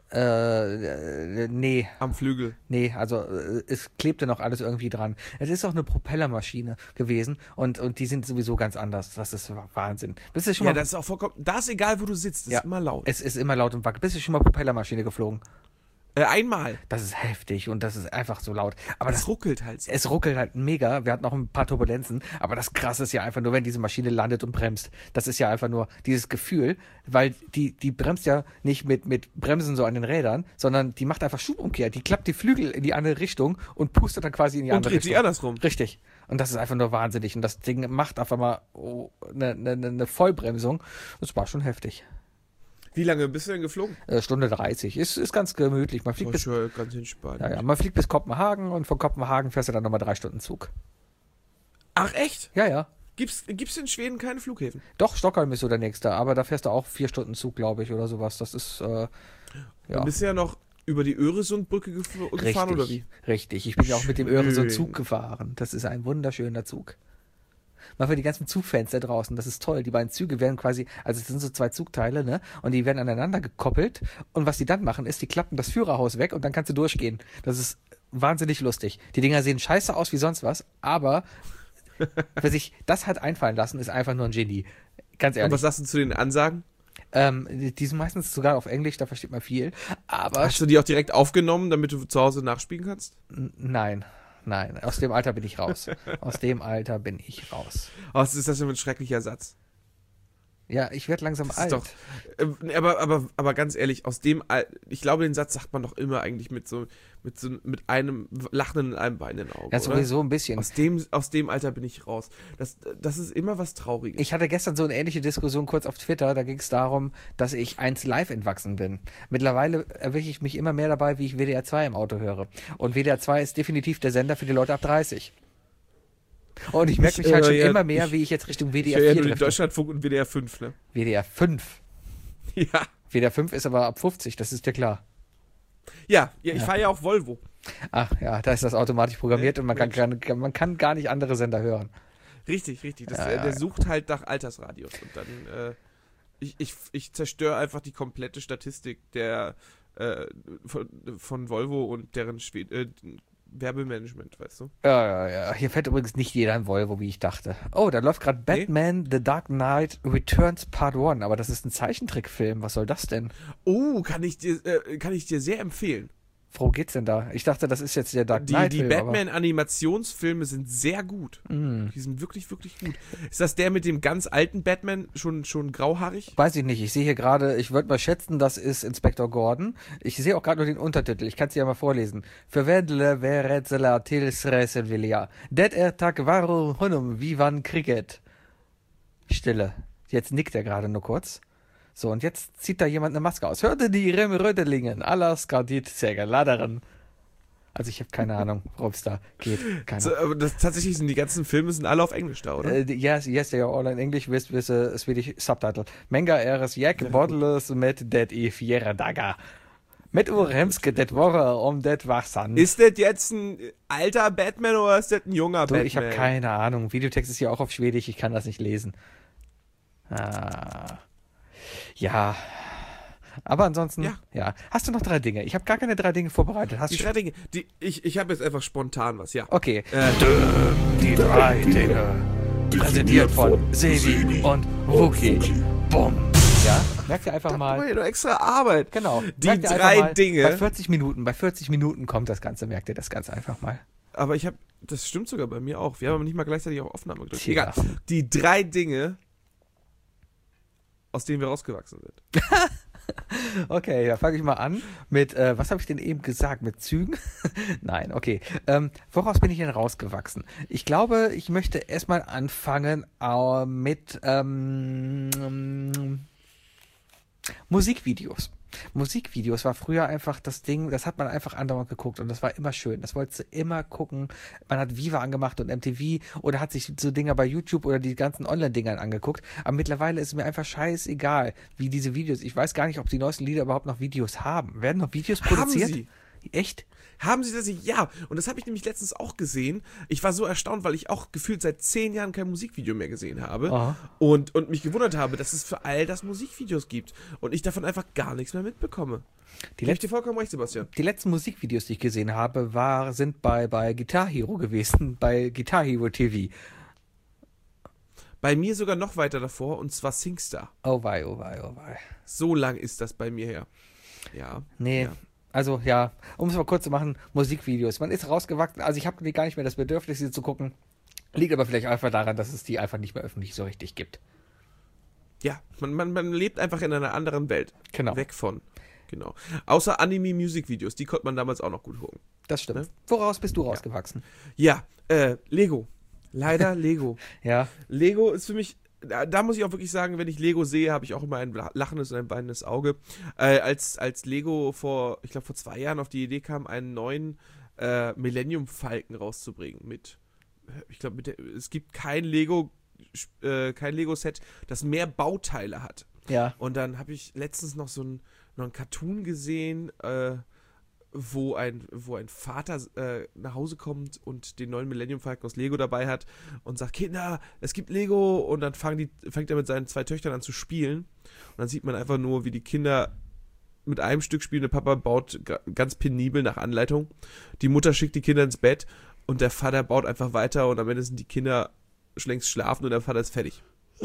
S2: Äh, äh, nee,
S3: Am Flügel.
S2: nee, also äh, es klebte noch alles irgendwie dran. Es ist auch eine Propellermaschine gewesen und, und die sind sowieso ganz anders. Das ist Wahnsinn. Bist du schon
S3: Ja,
S2: mal,
S3: das ist auch vollkommen. Da ist egal, wo du sitzt. Das
S2: Ja.
S3: ist immer laut.
S2: es ist immer laut und wackelig. Bist du schon mal Propellermaschine geflogen?
S3: Äh, einmal.
S2: Das ist heftig und das ist einfach so laut. Aber
S3: Das
S2: das,
S3: ruckelt halt so.
S2: es ruckelt halt mega. Wir hatten noch ein paar Turbulenzen, aber das Krasse ist ja einfach nur, wenn diese Maschine landet und bremst. Das ist ja einfach nur dieses Gefühl, weil die, die bremst ja nicht mit, mit Bremsen so an den Rädern, sondern die macht einfach Schubumkehr. Die klappt die Flügel in die andere Richtung und pustet dann quasi in die
S3: Und
S2: andere
S3: dreht
S2: Richtung.
S3: sich andersrum.
S2: Richtig. Und das ist einfach nur wahnsinnig. Und das Ding macht einfach mal oh, eine, eine, eine Vollbremsung. Das war schon heftig.
S3: Wie lange bist du denn geflogen?
S2: Äh, Stunde dreißig. Ist, ist ganz gemütlich. Man fliegt
S3: Oh,
S2: bis
S3: schon ganz entspannt.
S2: Ja, ja, man fliegt bis Kopenhagen und von Kopenhagen fährst du dann nochmal drei Stunden Zug.
S3: Ach, echt?
S2: Ja, ja.
S3: Gibt's, gibt's in Schweden keine Flughäfen?
S2: Doch, Stockholm ist so der nächste, aber da fährst du auch vier Stunden Zug, glaube ich, oder sowas. Das ist, äh,
S3: Du
S2: ja,
S3: bist ja noch über die Öresundbrücke gef gefahren, oder wie?
S2: richtig. Ich bin ja auch mit dem
S3: Schön.
S2: Öresund-Zug gefahren. Das ist ein wunderschöner Zug. Mal für die ganzen Zugfans da draußen, das ist toll. Die beiden Züge werden quasi, also es sind so zwei Zugteile, ne? Und die werden aneinander gekoppelt. Und was die dann machen, ist, die klappen das Führerhaus weg und dann kannst du durchgehen. Das ist wahnsinnig lustig. Die Dinger sehen scheiße aus wie sonst was, aber wer sich das hat einfallen lassen, ist einfach nur ein Genie. Ganz
S3: Und
S2: ehrlich.
S3: was sagst du zu den Ansagen?
S2: Ähm, die die sind meistens sogar auf Englisch, da versteht man viel. Aber
S3: Hast du die auch direkt aufgenommen, damit du zu Hause nachspielen kannst?
S2: n- nein, nein, aus dem Alter bin ich raus. Aus dem Alter bin ich raus.
S3: Oh, was ist das denn für ein schrecklicher Satz?
S2: Ja, ich werde langsam
S3: Das
S2: alt.
S3: ist doch, äh, aber, aber, aber ganz ehrlich, aus dem, Al ich glaube, den Satz sagt man doch immer eigentlich mit so, mit so, mit einem Lachenden in einem weinenden Auge,
S2: Ja,
S3: oder?
S2: sowieso ein bisschen.
S3: Aus dem, aus dem Alter bin ich raus. Das, das ist immer was Trauriges.
S2: Ich hatte gestern so eine ähnliche Diskussion kurz auf Twitter, da ging es darum, dass ich eins live entwachsen bin. Mittlerweile erwische ich mich immer mehr dabei, wie ich W D R zwei im Auto höre. Und W D R zwei ist definitiv der Sender für die Leute ab dreißig. Und ich merke
S3: Ich,
S2: mich halt
S3: äh,
S2: schon
S3: ja,
S2: immer mehr,
S3: ich-
S2: wie ich jetzt Richtung W D
S3: ich
S2: R
S3: höre ja
S2: vier
S3: nur den
S2: drifte.
S3: Deutschlandfunk und W D R fünf, ne?
S2: W D R fünf.
S3: Ja.
S2: W D R fünf ist aber ab fünfzig, das ist dir klar.
S3: Ja, ja ich
S2: Ja.
S3: fahre ja auch Volvo.
S2: Ach ja, da ist das automatisch programmiert
S3: Ja,
S2: und man kann,
S3: Mensch.
S2: gar- man kann gar nicht andere Sender hören.
S3: Richtig, richtig. Das,
S2: Ja,
S3: äh,
S2: ja,
S3: der
S2: ja.
S3: sucht halt nach Altersradios und dann, äh, ich, ich, ich zerstöre einfach die komplette Statistik der, äh, von, von Volvo und deren Schwe äh, Werbemanagement, weißt du?
S2: Ja, ja, ja. Hier fährt übrigens nicht jeder ein Volvo, wie ich dachte. Oh, da läuft gerade
S3: Nee.
S2: Batman The Dark Knight Returns Part eins, aber das ist ein Zeichentrickfilm. Was soll das denn?
S3: Oh, kann ich dir, äh, kann ich dir sehr empfehlen.
S2: Worum geht's denn da? Ich dachte, das ist jetzt der Dark
S3: Die,
S2: Knight.
S3: die Batman-Animationsfilme sind sehr gut.
S2: Mm.
S3: Die sind wirklich, wirklich gut. Ist das der mit dem ganz alten Batman, schon, schon grauhaarig?
S2: Weiß ich nicht. Ich sehe hier gerade, ich würde mal schätzen, das ist Inspektor Gordon. Ich sehe auch gerade nur den Untertitel. Ich kann es dir ja mal vorlesen. Verwedle verretzela tilsresenvilia. Det er tak varu honum vivan cricket. Stille. Jetzt nickt er gerade nur kurz. So, und jetzt zieht da jemand eine Maske aus. Hörte die Rem Rödelingen, alles Skadit Laderen. Also ich habe keine Ahnung, worum es da geht. Keine
S3: So, aber das, tatsächlich sind die ganzen Filme sind alle auf Englisch da, oder?
S2: Uh, yes, yes, they are all in English with, with a Swedish subtitle. Menga eres Jack Bottles mit det i fjärde dagar. Mit urhemske det vore om det varsan.
S3: Ist das jetzt ein alter Batman oder ist das ein junger
S2: So,
S3: Batman?
S2: ich habe keine Ahnung. Videotext ist ja auch auf Schwedisch, ich kann das nicht lesen. Ah. Ja. Aber ansonsten, ja.
S3: Ja.
S2: Hast du noch drei Dinge? Ich habe gar keine drei Dinge vorbereitet. Hast
S3: Die
S2: du
S3: drei Dinge, die, ich, ich habe jetzt einfach spontan was, ja.
S2: Okay.
S3: Äh,
S2: Die drei Dinge. Präsentiert von Sevi und Wookie. Bumm. Ja, merkt ihr einfach
S3: da
S2: mal.
S3: haben wir noch extra Arbeit.
S2: Genau.
S3: Die
S2: Merkt ihr einfach
S3: drei
S2: mal,
S3: Dinge.
S2: Bei vierzig Minuten, bei vierzig Minuten kommt das Ganze, merkt ihr das ganz einfach mal.
S3: Aber ich habe, das stimmt sogar bei mir auch. Wir haben aber nicht mal gleichzeitig auf Aufnahme gedrückt.
S2: Tja.
S3: Egal. Die drei Dinge, aus denen wir rausgewachsen sind.
S2: Okay, da fange ich mal an mit, äh, was habe ich denn eben gesagt, mit Zügen? Nein, okay. Ähm, woraus bin ich denn rausgewachsen? Ich glaube, ich möchte erstmal anfangen äh, mit ähm, Musikvideos. Musikvideos war früher einfach das Ding, das hat man einfach andauernd geguckt und das war immer schön. Das wolltest du immer gucken. Man hat Viva angemacht und M T V oder hat sich so Dinger bei YouTube oder die ganzen Online-Dingern angeguckt. Aber mittlerweile ist es mir einfach scheißegal, wie diese Videos, ich weiß gar nicht, ob die neuesten Lieder überhaupt noch Videos haben. Werden noch Videos produziert?
S3: Haben sie?
S2: Echt?
S3: Haben sie das? Ja. Und das habe ich nämlich letztens auch gesehen. Ich war so erstaunt, weil ich auch gefühlt seit zehn Jahren kein Musikvideo mehr gesehen habe.
S2: Aha.
S3: Und, und mich gewundert habe, dass es für all das Musikvideos gibt. Und ich davon einfach gar nichts mehr mitbekomme.
S2: Die,
S3: Gebe ich
S2: letz
S3: dir vollkommen recht, Sebastian.
S2: die letzten Musikvideos, die ich gesehen habe, war, sind bei, bei Guitar Hero gewesen, bei Guitar Hero T V.
S3: Bei mir sogar noch weiter davor, und zwar Singstar.
S2: Oh wei, oh wei, oh wei.
S3: So lang ist das bei mir her. Ja.
S2: Nee,
S3: Ja.
S2: also ja, um es mal kurz zu machen, Musikvideos. Man ist rausgewachsen, also ich habe gar nicht mehr das Bedürfnis, sie zu gucken. Liegt aber vielleicht einfach daran, dass es die einfach nicht mehr öffentlich so richtig gibt.
S3: Ja, man, man, man lebt einfach in einer anderen Welt.
S2: Genau.
S3: Weg von. Genau. Außer Anime-Musikvideos, die konnte man damals auch noch gut gucken.
S2: Das stimmt.
S3: Ne?
S2: Woraus bist du rausgewachsen?
S3: Ja, äh, Lego. Leider Lego.
S2: Ja.
S3: Lego ist für mich, da, da muss ich auch wirklich sagen, wenn ich Lego sehe, habe ich auch immer ein lachendes und ein weinendes Auge. Äh, als, als Lego vor, ich glaube vor zwei Jahren auf die Idee kam, einen neuen äh, Millennium Falcon rauszubringen mit, ich glaube, mit der, es gibt kein Lego, äh, kein Lego-Set, das mehr Bauteile hat.
S2: Ja.
S3: Und dann habe ich letztens noch so ein, noch ein Cartoon gesehen, äh, wo ein, wo ein Vater äh, nach Hause kommt und den neuen Millennium Falcon aus Lego dabei hat und sagt, Kinder, es gibt Lego, und dann fangen die, fängt er mit seinen zwei Töchtern an zu spielen und dann sieht man einfach nur, wie die Kinder mit einem Stück spielen, der Papa baut g- ganz penibel nach Anleitung, die Mutter schickt die Kinder ins Bett und der Vater baut einfach weiter und am Ende sind die Kinder schon längst schlafen und der Vater ist fertig.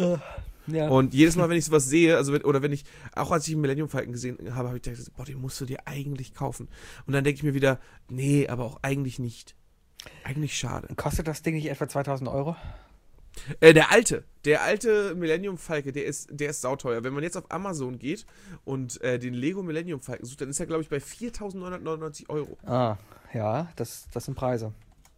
S2: Ja.
S3: Und jedes Mal, wenn ich sowas sehe, also wenn, oder wenn ich, auch als ich einen Millennium Falcon gesehen habe, habe ich gedacht, boah, den musst du dir eigentlich kaufen. Und dann denke ich mir wieder, nee, aber auch eigentlich nicht. Eigentlich schade.
S2: Kostet das Ding nicht etwa zweitausend Euro?
S3: Äh, der alte, der alte Millennium Falcon, der ist, der ist sauteuer. Wenn man jetzt auf Amazon geht und äh, den Lego Millennium Falcon sucht, dann ist er, glaube ich, bei viertausendneunhundertneunundneunzig Euro.
S2: Ah, ja, das, das sind Preise.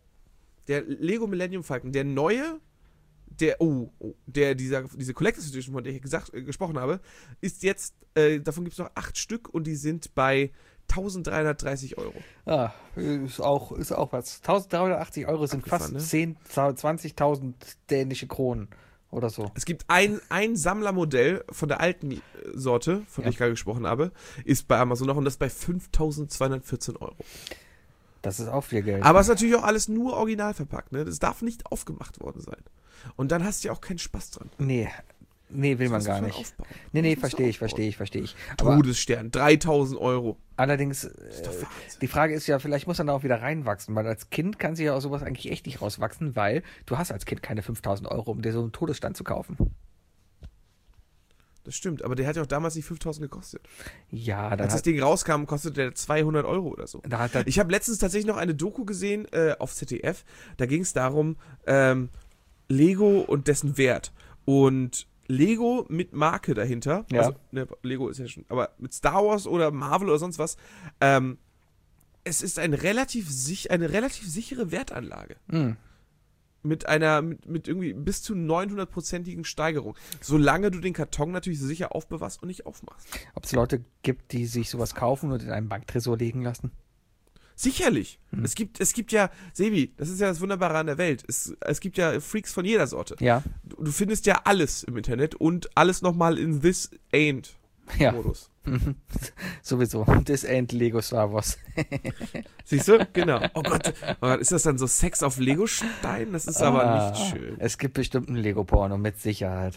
S3: Der Lego Millennium Falcon, der neue, der, oh, oh der, dieser, diese Collector's Edition, von der ich gesagt, äh, gesprochen habe, ist jetzt, äh, davon gibt es noch acht Stück und die sind bei eintausenddreihundertdreißig Euro.
S2: Ah, ist auch, ist auch was. eintausenddreihundertachtzig Euro sind
S3: Abgefahren,
S2: fast
S3: ne?
S2: zehn, zwanzigtausend dänische Kronen oder so.
S3: Es gibt ein, ein Sammlermodell von der alten äh, Sorte, von
S2: Ja.
S3: der ich gerade gesprochen habe, ist bei Amazon noch, und das bei fünftausendzweihundertvierzehn Euro.
S2: Das ist auch viel Geld.
S3: Aber es ist natürlich auch alles nur original verpackt, ne? Das darf nicht aufgemacht worden sein. Und dann hast du ja auch keinen Spaß dran.
S2: Nee, nee, will
S3: Das
S2: man
S3: musst du
S2: gar
S3: voll
S2: nicht.
S3: aufbauen.
S2: Nee, nee,
S3: Das musst du
S2: verstehe ich,
S3: aufbauen.
S2: verstehe ich, verstehe ich. Aber
S3: Todesstern, dreitausend Euro.
S2: allerdings,
S3: ist
S2: äh,
S3: doch Wahnsinn.
S2: die Frage ist ja, vielleicht muss man da auch wieder reinwachsen, weil als Kind kann sich ja aus sowas eigentlich echt nicht rauswachsen, weil du hast als Kind keine fünftausend Euro, um dir so einen Todesstand zu kaufen.
S3: Das stimmt, aber der hat ja auch damals nicht fünftausend gekostet.
S2: Ja, dann
S3: Als das
S2: hat,
S3: Ding rauskam, kostete der zweihundert Euro oder so.
S2: da hat er,
S3: Ich habe letztens tatsächlich noch eine Doku gesehen äh, auf Z D F. Da ging es darum, ähm, Lego und dessen Wert. Und Lego mit Marke dahinter,
S2: Ja.
S3: also ne, Lego ist ja schon, aber mit Star Wars oder Marvel oder sonst was, ähm, es ist ein relativ sich, eine relativ sichere Wertanlage.
S2: mh,
S3: Mit einer, mit, mit irgendwie bis zu neunhundertprozentigen Steigerung. Solange du den Karton natürlich sicher aufbewahrst und nicht aufmachst.
S2: ob es Leute gibt, die sich sowas kaufen und in einen Banktresor legen lassen?
S3: Sicherlich.
S2: Hm.
S3: Es gibt, es gibt ja, Sebi, das ist ja das Wunderbare an der Welt. Es, es gibt ja Freaks von jeder Sorte.
S2: Ja,
S3: Du, du findest ja alles im Internet und alles nochmal in This Ain't
S2: ja,
S3: Modus.
S2: mhm. Sowieso. This ain't Lego Star Wars.
S3: Siehst du? Genau. Oh Gott, oh Gott, ist das dann so Sex auf Lego-Stein? Das ist aber
S2: Ah,
S3: nicht schön.
S2: Es gibt bestimmt einen Lego-Porno, mit Sicherheit.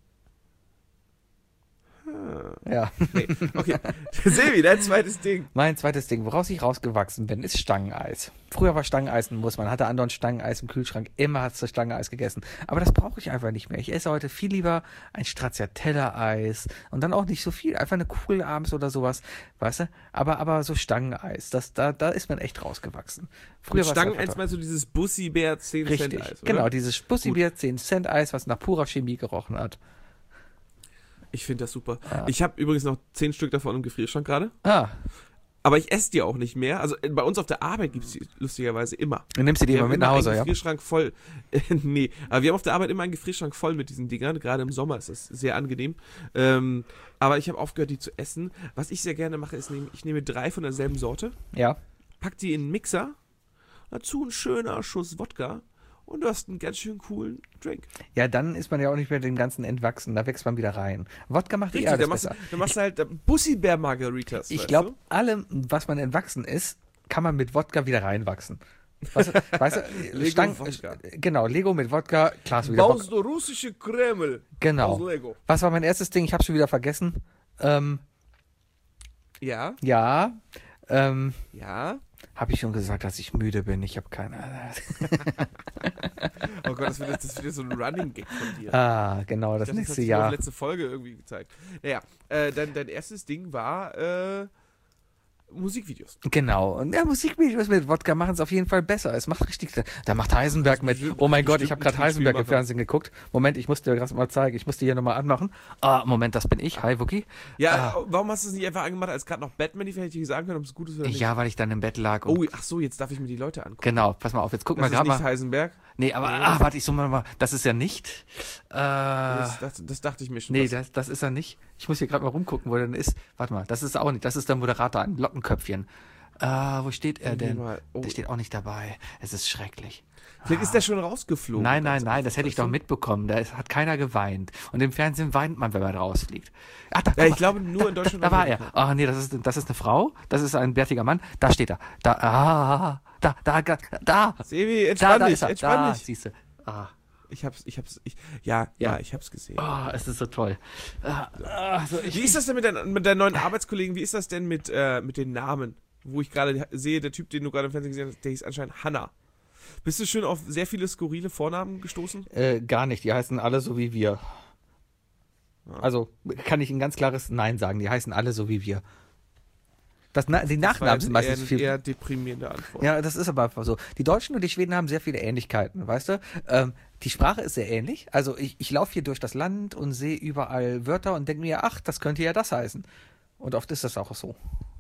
S2: Ja.
S3: Nee. Okay. Sebi, dein zweites Ding.
S2: Mein zweites Ding, woraus ich rausgewachsen bin, ist Stangeneis. Früher war Stangeneis ein Muss. Man hatte andauernd Stangeneis im Kühlschrank. Immer hat es Stangeneis gegessen. Aber das brauche ich einfach nicht mehr. Ich esse heute viel lieber ein Stracciatella-Eis. Und dann auch nicht so viel. Einfach eine Kugel abends oder sowas. Weißt du? Aber, aber so Stangeneis, das, da, da ist man echt rausgewachsen. Früher
S3: Mit
S2: war's
S3: Stangen
S2: einfach
S3: eins meinst du dieses Bussi-Bär zehn Cent
S2: Richtig,
S3: Eis, oder?
S2: genau. Dieses Bussi-Bier zehn Cent Eis, was nach purer Chemie gerochen hat.
S3: Ich finde das super.
S2: Ja.
S3: Ich habe übrigens noch zehn Stück davon im Gefrierschrank gerade.
S2: Ah,
S3: Aber ich esse die auch nicht mehr. Also äh, bei uns auf der Arbeit gibt es die lustigerweise immer.
S2: dann nimmst du die
S3: Wir
S2: immer
S3: haben
S2: mit nach Hause,
S3: einen
S2: ja?
S3: Gefrierschrank voll. Nee, aber wir haben auf der Arbeit immer einen Gefrierschrank voll mit diesen Dingern. Gerade im Sommer ist das sehr angenehm. Ähm, aber ich habe aufgehört, die zu essen. Was ich sehr gerne mache, ist, nehm- ich nehme drei von derselben Sorte,
S2: Ja.
S3: pack die in einen Mixer, dazu ein schöner Schuss Wodka und du hast einen ganz schön coolen Drink.
S2: Ja, dann ist man ja auch nicht mehr dem Ganzen entwachsen. Da wächst man wieder rein. Wodka macht eh
S3: Richtig,
S2: alles
S3: dann machst, du,
S2: besser.
S3: dann machst du halt äh, Bussi-Bär-Margaritas.
S2: Ich
S3: weißt
S2: glaube,
S3: du?
S2: allem, was man entwachsen ist, kann man mit Wodka wieder reinwachsen. Weißt du, weißt du
S3: Lego
S2: Stang,
S3: Wodka.
S2: äh, genau, Lego mit Wodka, klar, ist wieder Bock.
S3: Baust du russische Kreml
S2: Genau.
S3: aus Lego.
S2: Was war mein erstes Ding? Ich habe schon wieder vergessen. Ähm,
S3: Ja,
S2: ja, ähm,
S3: ja.
S2: habe ich schon gesagt, dass ich müde bin. Ich habe keine
S3: Oh Gott, das wird, jetzt- das wird jetzt so ein Running Gag von dir.
S2: Ah, genau, das
S3: Das
S2: nächste
S3: hat sich
S2: Jahr.
S3: auf letzte Folge irgendwie gezeigt. Naja, äh, dein, dein erstes Ding war äh, Musikvideos.
S2: Genau. Und ja, Musikvideos mit Wodka machen es auf jeden Fall besser. Es macht richtig. Da macht Heisenberg mit.
S3: bestimmt-
S2: Oh mein Gott,
S3: bestimmt
S2: ich habe
S3: ein
S2: gerade Heisenberg im
S3: Kriegsfilm,
S2: Fernsehen geguckt. Moment, ich muss dir das mal zeigen. Ich muss dir hier nochmal anmachen. Ah, Moment, das bin ich. Hi, Wookie.
S3: Ja,
S2: Ah.
S3: warum hast du es nicht einfach angemacht, als gerade noch Batman, die hätte ich sagen können, ob es gut ist oder nicht?
S2: Ja, weil ich dann im Bett lag. Und
S3: Oh, ach so, jetzt darf ich mir die Leute angucken.
S2: genau, pass mal auf. Jetzt guck
S3: Das
S2: mal
S3: ist
S2: gerade
S3: nicht
S2: mal.
S3: Heisenberg.
S2: Nee, aber, ah, warte, ich suche mal, mal. Das ist ja nicht. Äh,
S3: Das, das, das dachte ich mir schon.
S2: nee,
S3: was-
S2: das, das ist er nicht. Ich muss hier gerade mal rumgucken, wo er denn ist. Warte mal, das ist er auch nicht. Das ist der Moderator, ein Lockenköpfchen. Äh, wo steht er
S3: Irgendwie
S2: denn?
S3: mal- oh.
S2: Der steht auch nicht dabei. Es ist schrecklich.
S3: Vielleicht ist der schon rausgeflogen.
S2: Nein, nein,
S3: Ganz
S2: nein,
S3: einfach,
S2: das hätte ich
S3: weißt
S2: doch
S3: du?
S2: mitbekommen. Da ist, hat keiner geweint. Und im Fernsehen weint man, wenn man rausfliegt. Ach, da,
S3: Ja, ich
S2: guck
S3: glaube, nur in
S2: da,
S3: Deutschland.
S2: Da, da war
S3: wird
S2: er. Ah, nee, das ist, das ist eine Frau. Das ist ein bärtiger Mann. Da steht er. Da, ah, da, da, da, da.
S3: Sebi,
S2: Da,
S3: entspann
S2: da
S3: dich,
S2: ist er.
S3: entspann
S2: Da,
S3: dich.
S2: siehst du. Ah,
S3: Ich hab's, ich hab's, ich, ja,
S2: Ja.
S3: ja, ich hab's gesehen.
S2: oh, es ist so toll. Ah, ah, so, ich,
S3: Wie ist das denn mit, dein, mit deinen neuen Arbeitskollegen? Wie ist das denn mit, äh, mit den Namen? Wo ich gerade sehe, der Typ, den du gerade im Fernsehen gesehen hast, der hieß anscheinend Hanna. Bist du schon auf sehr viele skurrile Vornamen gestoßen?
S2: Äh, gar nicht. Die heißen alle so wie wir. Also kann ich ein ganz klares Nein sagen. Die heißen alle so wie wir. Das, Na- die
S3: Das war
S2: Nachnamen
S3: jetzt
S2: sind
S3: eher
S2: meistens
S3: eine
S2: viel.
S3: eher deprimierende Antwort.
S2: Ja, das ist aber einfach so. Die Deutschen und die Schweden haben sehr viele Ähnlichkeiten, weißt du? Ähm, die Sprache ist sehr ähnlich. Also ich, ich laufe hier durch das Land und sehe überall Wörter und denke mir, ach, das könnte ja das heißen. Und oft ist das auch so.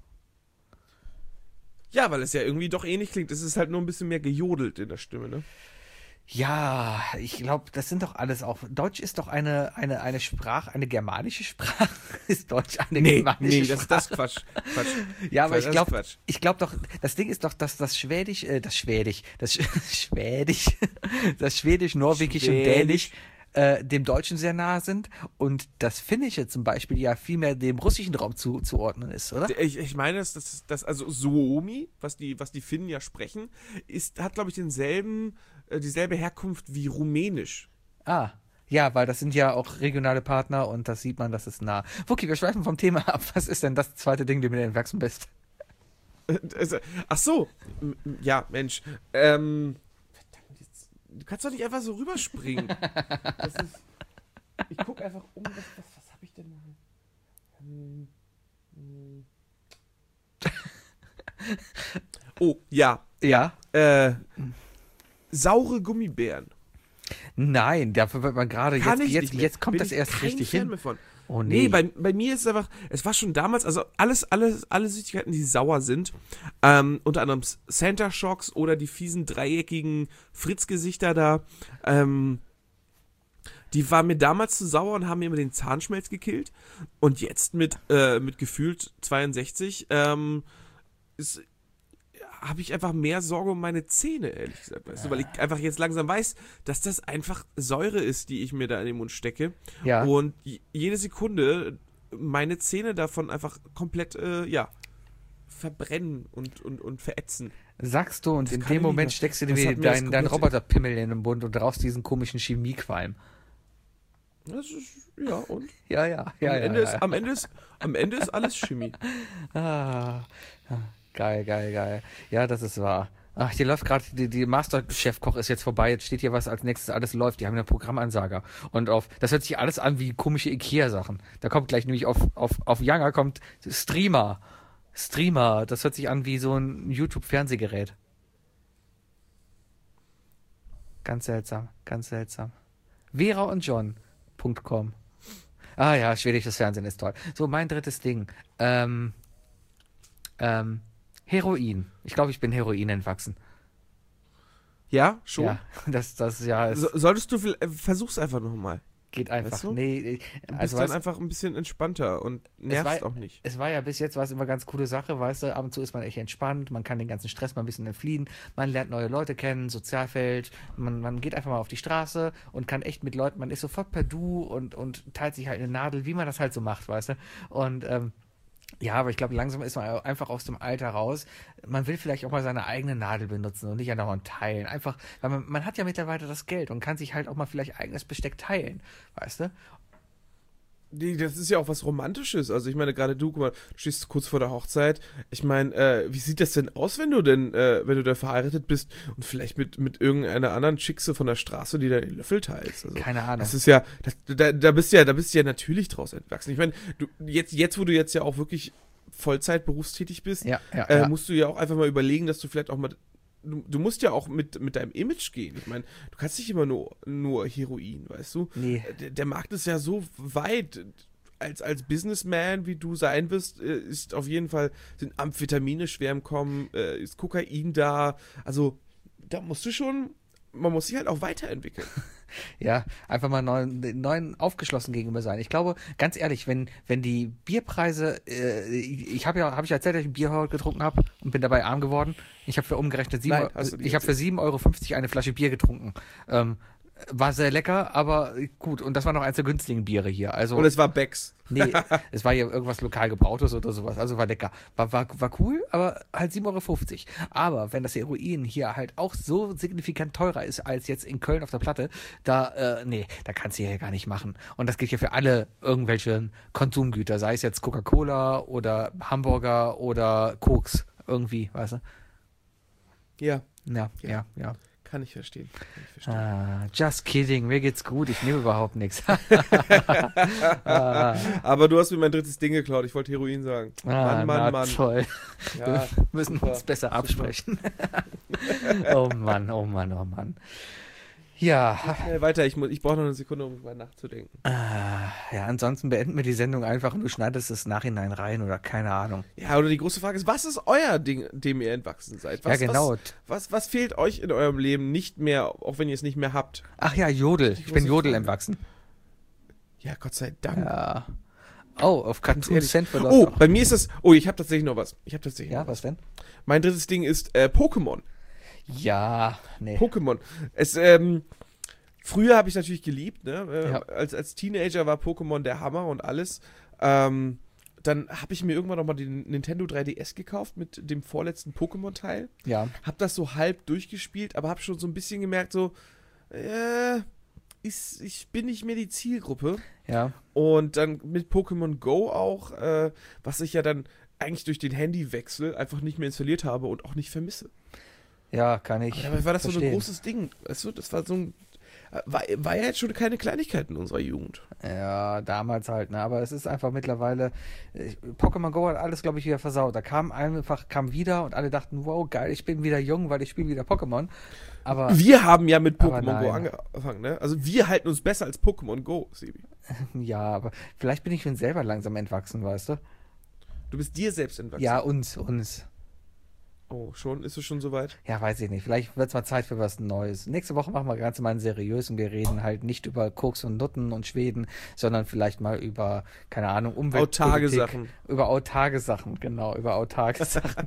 S3: Ja, weil es ja irgendwie doch ähnlich klingt. Es ist halt nur ein bisschen mehr gejodelt in der Stimme, ne?
S2: Ja, ich glaube, das sind doch alles auch. Deutsch ist doch eine, eine, eine Sprache, eine germanische Sprache. Ist Deutsch eine germanische
S3: nee, das,
S2: Sprache?
S3: das ist Quatsch. Quatsch.
S2: Ja, aber
S3: Das
S2: ich
S3: ist
S2: glaube,
S3: Quatsch.
S2: ich glaube doch, das Ding ist doch, dass das Schwedisch, äh, das Schwedisch, das Sch Schwedisch, das Schwedisch, Norwegisch und Dänisch äh, dem Deutschen sehr nahe sind und das Finnische zum Beispiel ja viel mehr dem russischen Raum zu, zuordnen ist, oder?
S3: Ich, ich meine, dass das, das also Suomi, was die, was die Finnen ja sprechen, ist, hat, glaube ich, denselben, äh, dieselbe Herkunft wie Rumänisch.
S2: Ah. Ja, weil das sind ja auch regionale Partner und das sieht man, das ist nah. Wookie, wir schweifen vom Thema ab. Was ist denn das zweite Ding, dem du entwachsen bist?
S3: Also, ach so, M- m- ja, Mensch. Ähm, verdammt, jetzt, du kannst doch nicht einfach so rüberspringen. Das ist, ich gucke einfach um, was, was, was habe ich denn? Oh, ja.
S2: Ja?
S3: Äh, saure Gummibären.
S2: Nein, dafür wird man gerade,
S3: Kann
S2: jetzt,
S3: ich
S2: jetzt,
S3: nicht mehr.
S2: jetzt kommt
S3: Bin
S2: das
S3: ich
S2: erst
S3: kein
S2: richtig
S3: Fan
S2: hin.
S3: mehr von.
S2: Oh
S3: Nee,
S2: nee.
S3: bei, bei mir ist es einfach, es war schon damals, also alles, alles, alle Süßigkeiten, die sauer sind, ähm, unter anderem Santa Shocks oder die fiesen dreieckigen Fritz-Gesichter da, ähm, die waren mir damals zu sauer und haben mir immer den Zahnschmelz gekillt. Und jetzt mit, äh, mit gefühlt zweiundsechzig, ähm, ist, habe ich einfach mehr Sorge um meine Zähne, ehrlich gesagt, weißt du, weil ich einfach jetzt langsam weiß, dass das einfach Säure ist, die ich mir da in den Mund stecke.
S2: Ja.
S3: Und j- jede Sekunde meine Zähne davon einfach komplett, äh, ja, verbrennen und, und, und verätzen.
S2: Sagst du, und
S3: Das
S2: in
S3: kann
S2: dem
S3: ich nicht
S2: Moment
S3: mehr.
S2: steckst du dir
S3: Das hat mir das
S2: deinen dein
S3: komplette-
S2: Roboterpimmel in den Mund und rauchst diesen komischen Chemiequalm.
S3: Das ist, ja, und?
S2: Ja, ja, ja.
S3: am,
S2: ja,
S3: Ende
S2: ja,
S3: Ist,
S2: ja.
S3: am, Ende ist, am Ende ist alles Chemie.
S2: Ah, geil, geil, geil. Ja, das ist wahr. Ach, hier läuft gerade, die, die Masterchef-Koch ist jetzt vorbei, jetzt steht hier, was als nächstes alles läuft. Die haben eine Programmansager. Und auf, das hört sich alles an wie komische Ikea-Sachen. Da kommt gleich nämlich auf, auf, auf Younger kommt Streamer. Streamer, das hört sich an wie so ein YouTube-Fernsehgerät. Ganz seltsam, ganz seltsam. Vera und John Punkt com. Ah ja, schwedisches Fernsehen ist toll. So, mein drittes Ding. Ähm, ähm, Heroin. Ich glaube, ich bin Heroin entwachsen.
S3: Ja, schon.
S2: Ja, das, das, ja, es
S3: So, solltest du, viel- äh, versuch's einfach nochmal.
S2: geht einfach.
S3: weißt du?
S2: Nee,
S3: Du
S2: also
S3: bist dann
S2: weißt,
S3: einfach ein bisschen entspannter und nervst
S2: war-
S3: auch nicht.
S2: es war ja bis jetzt war es immer ganz coole Sache, weißt du, ab und zu ist man echt entspannt, man kann den ganzen Stress mal ein bisschen entfliehen, man lernt neue Leute kennen, Sozialfeld, man, man geht einfach mal auf die Straße und kann echt mit Leuten, man ist sofort per Du und, und teilt sich halt eine Nadel, wie man das halt so macht, weißt du, und ähm, ja, aber ich glaube, langsam ist man einfach aus dem Alter raus. Man will vielleicht auch mal seine eigene Nadel benutzen und nicht andauernd teilen. Einfach, weil man, man hat ja mittlerweile das Geld und kann sich halt auch mal vielleicht eigenes Besteck teilen, weißt du?
S3: Nee, das ist ja auch was Romantisches. Also ich meine, gerade du, guck mal, du stehst kurz vor der Hochzeit. Ich meine, äh, wie sieht das denn aus, wenn du denn, äh, wenn du da verheiratet bist und vielleicht mit, mit irgendeiner anderen Schickse von der Straße, die da den Löffel teilst? Also,
S2: Keine Ahnung.
S3: das ist ja, das, da, da bist du ja, da bist du ja natürlich draus entwachsen. Ich meine, du, jetzt, jetzt, wo du jetzt ja auch wirklich Vollzeit berufstätig bist,
S2: Ja, ja,
S3: äh,
S2: ja.
S3: musst du ja auch einfach mal überlegen, dass du vielleicht auch mal Du, du musst ja auch mit, mit deinem Image gehen. Ich meine, du kannst nicht immer nur, nur Heroin, weißt du?
S2: Nee.
S3: Der, der Markt ist ja so weit. Als, als Businessman, wie du sein wirst, äh, ist auf jeden Fall, sind Amphetamine schwer im Kommen, äh, ist Kokain da. Also, da musst du schon, man muss sich halt auch weiterentwickeln.
S2: Ja, einfach mal neuen, neuen aufgeschlossen gegenüber sein. Ich glaube, ganz ehrlich, wenn, wenn die Bierpreise, äh, ich habe ja, habe ich erzählt, dass ich ein Bier heute getrunken habe und bin dabei arm geworden. Ich habe für umgerechnet sieben,
S3: Nein,
S2: Euro-
S3: hast du nicht
S2: ich habe für sieben Euro fünfzig eine Flasche Bier getrunken. Ähm, war sehr lecker, aber gut. Und das war noch eins der günstigen Biere hier. Also
S3: Und es war Becks.
S2: nee, es war ja irgendwas lokal gebrautes oder sowas, also war lecker. War, war, war cool, aber halt sieben Euro fünfzig. Aber wenn das Heroin hier halt auch so signifikant teurer ist als jetzt in Köln auf der Platte, da, äh, nee, da kannst du ja gar nicht machen. Und das gilt ja für alle irgendwelche Konsumgüter, sei es jetzt Coca-Cola oder Hamburger oder Koks, irgendwie, weißt du?
S3: Ja,
S2: Ja,
S3: Ja.
S2: ja, ja.
S3: kann ich verstehen. Kann ich verstehen.
S2: Ah, just kidding, mir geht's gut, ich nehme überhaupt nichts.
S3: Aber du hast mir mein drittes Ding geklaut. Ich wollte Heroin sagen.
S2: Ah,
S3: Mann, Mann,
S2: na,
S3: Mann.
S2: toll.
S3: Ja,
S2: Wir müssen
S3: super,
S2: uns besser
S3: super.
S2: absprechen. Oh Mann, oh Mann, oh Mann. Ja,
S3: Schnell weiter. Ich, muss- ich brauche noch eine Sekunde, um drüber nachzudenken.
S2: ah, ja, ansonsten beenden wir die Sendung einfach und du schneidest es nachhinein rein oder keine Ahnung.
S3: Ja, oder die große Frage ist, was ist euer Ding, dem ihr entwachsen seid? Was,
S2: ja, genau.
S3: Was, was, was fehlt euch in eurem Leben nicht mehr, auch wenn ihr es nicht mehr habt?
S2: Ach ja, Jodel. Ich bin
S3: große
S2: Jodel
S3: Frage.
S2: entwachsen.
S3: Ja, Gott sei Dank.
S2: Ja. Oh, auf Cartoon
S3: ehrlich.
S2: Central.
S3: Oh,
S2: läuft auch.
S3: bei mir ist das. Oh, ich habe tatsächlich noch was. Ich habe tatsächlich
S2: Ja,
S3: noch
S2: was denn?
S3: Mein drittes Ding ist äh, Pokémon.
S2: Ja, nee.
S3: Pokémon. Es, ähm, früher habe ich natürlich geliebt, ne? Äh,
S2: Ja.
S3: als, als Teenager war Pokémon der Hammer und alles. Ähm, dann habe ich mir irgendwann nochmal den Nintendo drei D S gekauft mit dem vorletzten Pokémon-Teil.
S2: Ja.
S3: Hab das so halb durchgespielt, aber hab schon so ein bisschen gemerkt, so, äh, ist, ich bin nicht mehr die Zielgruppe.
S2: Ja.
S3: Und dann mit Pokémon Go auch, äh, was ich ja dann eigentlich durch den Handywechsel einfach nicht mehr installiert habe und auch nicht vermisse.
S2: Ja, kann ich.
S3: Aber dabei war das so ein
S2: verstehen.
S3: großes Ding. Weißt du, das war so ein. war, war ja jetzt schon keine Kleinigkeit in unserer Jugend.
S2: Ja, damals halt, ne? Aber es ist einfach mittlerweile, ich, Pokémon Go hat alles, glaube ich, wieder versaut. Da kam einfach, kam wieder und alle dachten, wow, geil, ich bin wieder jung, weil ich spiele wieder Pokémon. Aber
S3: Wir haben ja mit
S2: aber
S3: Pokémon Go
S2: nein.
S3: angefangen, ne? Also wir halten uns besser als Pokémon Go, Sebi.
S2: ja, aber vielleicht bin ich schon selber langsam entwachsen, weißt du?
S3: Du bist dir selbst entwachsen.
S2: Ja, uns, uns.
S3: Oh, schon? Ist es schon soweit?
S2: Ja, weiß ich nicht. Vielleicht wird es mal Zeit für was Neues. Nächste Woche machen wir ganz mal seriös und wir reden halt nicht über Koks und Nutten und Schweden, sondern vielleicht mal über, keine Ahnung, Umweltpolitik.
S3: Autarke Sachen.
S2: Über autarke Sachen, genau, über autarke Sachen.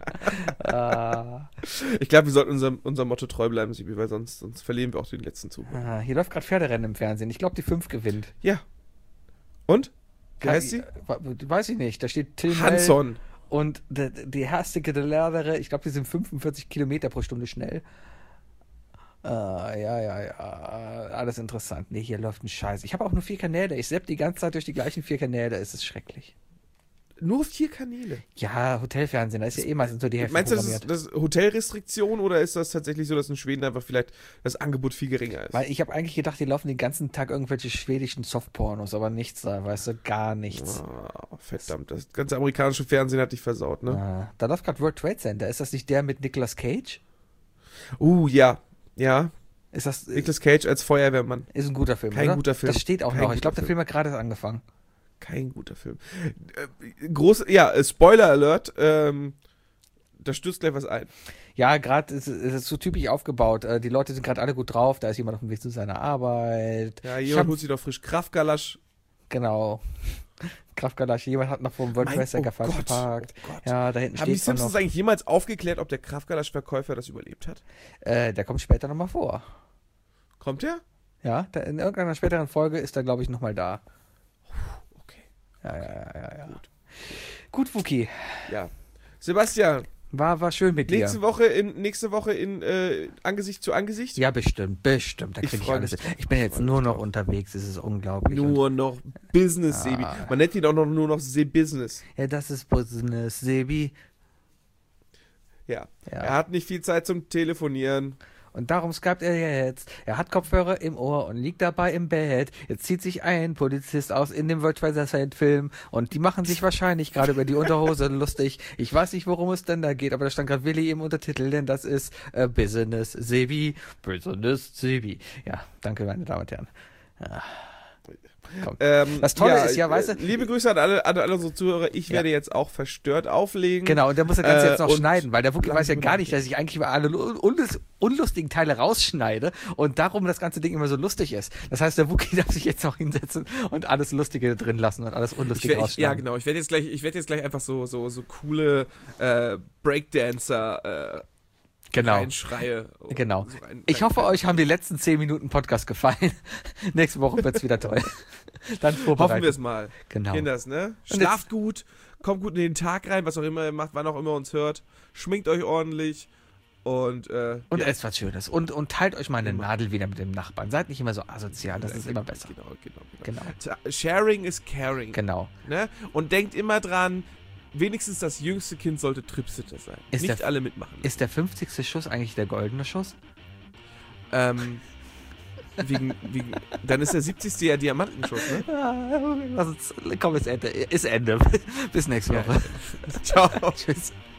S2: äh,
S3: Ich glaube, wir sollten unserem, unserem Motto treu bleiben, Sibi, weil sonst, sonst verlieren wir auch den letzten Zug.
S2: ah, hier läuft gerade Pferderennen im Fernsehen. Ich glaube, die fünf gewinnt.
S3: Ja. Und? Wie
S2: Kann-
S3: heißt sie?
S2: äh, Weiß ich nicht. Da steht Till Mel
S3: Hanson.
S2: und die, die Herstige der Lehrer, ich glaube, die sind fünfundvierzig Kilometer pro Stunde schnell. Äh, ja, ja, ja. Alles interessant. Nee, hier läuft ein Scheiß. Ich habe auch nur vier Kanäle. Ich sepp die ganze Zeit durch die gleichen vier Kanäle. Es ist schrecklich.
S3: Nur vier Kanäle.
S2: Ja, Hotelfernsehen, da ist ja eh meistens so die Hälfte
S3: Meinst du, das
S2: programmiert.
S3: ist, das ist Hotelrestriktion oder ist das tatsächlich so, dass in Schweden einfach vielleicht das Angebot viel geringer ist?
S2: Weil ich habe eigentlich gedacht, die laufen den ganzen Tag irgendwelche schwedischen Softpornos, aber nichts da, weißt du, gar nichts.
S3: Ah, verdammt, das ganze amerikanische Fernsehen hat dich versaut, ne?
S2: Ah, da läuft gerade World Trade Center. Ist das nicht der mit Nicolas Cage?
S3: Uh, ja. Ja.
S2: Ist das
S3: Nicolas Cage als Feuerwehrmann.
S2: ist ein guter Film,
S3: Kein
S2: oder?
S3: guter Film.
S2: Das steht auch
S3: Kein
S2: noch. Ich
S3: guter
S2: glaube, der
S3: Film.
S2: Film hat gerade erst angefangen.
S3: Kein guter Film. Äh, groß, ja, äh, Spoiler Alert. Ähm, da stürzt gleich was ein.
S2: Ja, gerade ist es ist so typisch aufgebaut. Äh, Die Leute sind gerade alle gut drauf. Da ist jemand auf dem Weg zu seiner Arbeit.
S3: Ja,
S2: Ich
S3: jemand
S2: hab-
S3: holt sich doch frisch Kraftgalasch.
S2: Genau. Kraftgalasche. Jemand hat noch vor dem World Trade
S3: Mein-
S2: Center
S3: oh
S2: falsch
S3: Gott,
S2: geparkt.
S3: oh Gott.
S2: Ja, da hinten
S3: Haben die
S2: steht man
S3: Simpsons
S2: noch.
S3: eigentlich jemals aufgeklärt, ob der Kraftgalasch-Verkäufer das überlebt hat?
S2: Äh, der kommt später nochmal vor.
S3: Kommt der?
S2: Ja, da, in irgendeiner späteren Folge ist er, glaube ich, nochmal da.
S3: Okay.
S2: Ja, ja, ja, ja. ja.
S3: Gut.
S2: Gut, Wookie.
S3: Ja. Sebastian,
S2: War, war schön mit dir.
S3: nächste Woche in, nächste Woche in äh, Angesicht zu Angesicht?
S2: Ja, bestimmt, bestimmt. Da
S3: Ich
S2: krieg ich,
S3: freu
S2: alles.
S3: mich drauf.
S2: Ich bin
S3: Ich
S2: jetzt
S3: freu
S2: nur
S3: mich
S2: noch
S3: drauf.
S2: unterwegs. Es ist unglaublich. Und,
S3: Nur noch Business,
S2: Ah.
S3: Sebi. Man nennt ihn auch noch nur noch Se-Business.
S2: ja, das ist Business, Sebi.
S3: Ja.
S2: Ja.
S3: Er hat nicht viel Zeit zum Telefonieren.
S2: Und darum skypt er jetzt. Er hat Kopfhörer im Ohr und liegt dabei im Bett. Jetzt zieht sich ein Polizist aus in dem World Trade Center Film und die machen sich wahrscheinlich gerade über die Unterhose lustig. Ich weiß nicht, worum es denn da geht, aber da stand gerade Willi im Untertitel, denn das ist äh, Business Sebi. Business Sebi. Ja, danke, meine Damen und Herren. Ja. Komm.
S3: Ähm,
S2: Das Tolle ist ja,
S3: äh,
S2: weißt du-
S3: Liebe Grüße an alle, an alle unsere Zuhörer. Ich
S2: Ja.
S3: werde jetzt auch verstört auflegen.
S2: Genau, und der muss das Ganze
S3: Äh,
S2: jetzt noch
S3: und
S2: schneiden, weil der Wookie weiß ja
S3: langsam
S2: gar nicht, dass ich eigentlich immer alle unlus- unlustigen Teile rausschneide und darum das ganze Ding immer so lustig ist. Das heißt, der Wookie darf sich jetzt noch hinsetzen und alles Lustige drin lassen und alles
S3: Ich
S2: Unlustige
S3: werd, ich, ja,
S2: rausschneiden.
S3: genau. Ich werde jetzt gleich, ich werde jetzt gleich einfach so, so, so coole äh, Breakdancer äh,
S2: Genau.
S3: reinschreie. und
S2: Genau.
S3: so rein-
S2: Ich
S3: rein-
S2: hoffe, euch haben die letzten zehn Minuten Podcast gefallen. Nächste Woche wird's wieder toll. Dann vorbereiten.
S3: Hoffen wir es mal.
S2: Genau.
S3: Kinders, ne?
S2: Und
S3: Schlaft gut, kommt gut in den Tag rein, was auch immer ihr macht, wann auch immer uns hört. Schminkt euch ordentlich und, äh,
S2: Und
S3: ja.
S2: esst was Schönes. Und, und teilt euch mal eine
S3: Immer.
S2: Nadel wieder mit dem Nachbarn. Seid nicht immer so asozial, das ist immer besser.
S3: Genau, genau, genau.
S2: Genau.
S3: Ta- Sharing is caring.
S2: Genau.
S3: Ne? Und denkt immer dran, wenigstens das jüngste Kind sollte Tripsitter sein.
S2: Ist
S3: Nicht
S2: der-
S3: alle mitmachen.
S2: Ist der fünfzigste Schuss eigentlich der goldene Schuss?
S3: Ähm, wegen, wegen, dann ist der siebzigste ja Diamantenschuss, ne?
S2: Ah, lass uns, komm, ist Ende. Ist Ende. Bis nächste
S3: Ja.
S2: Woche.
S3: Ciao.
S2: Tschüss.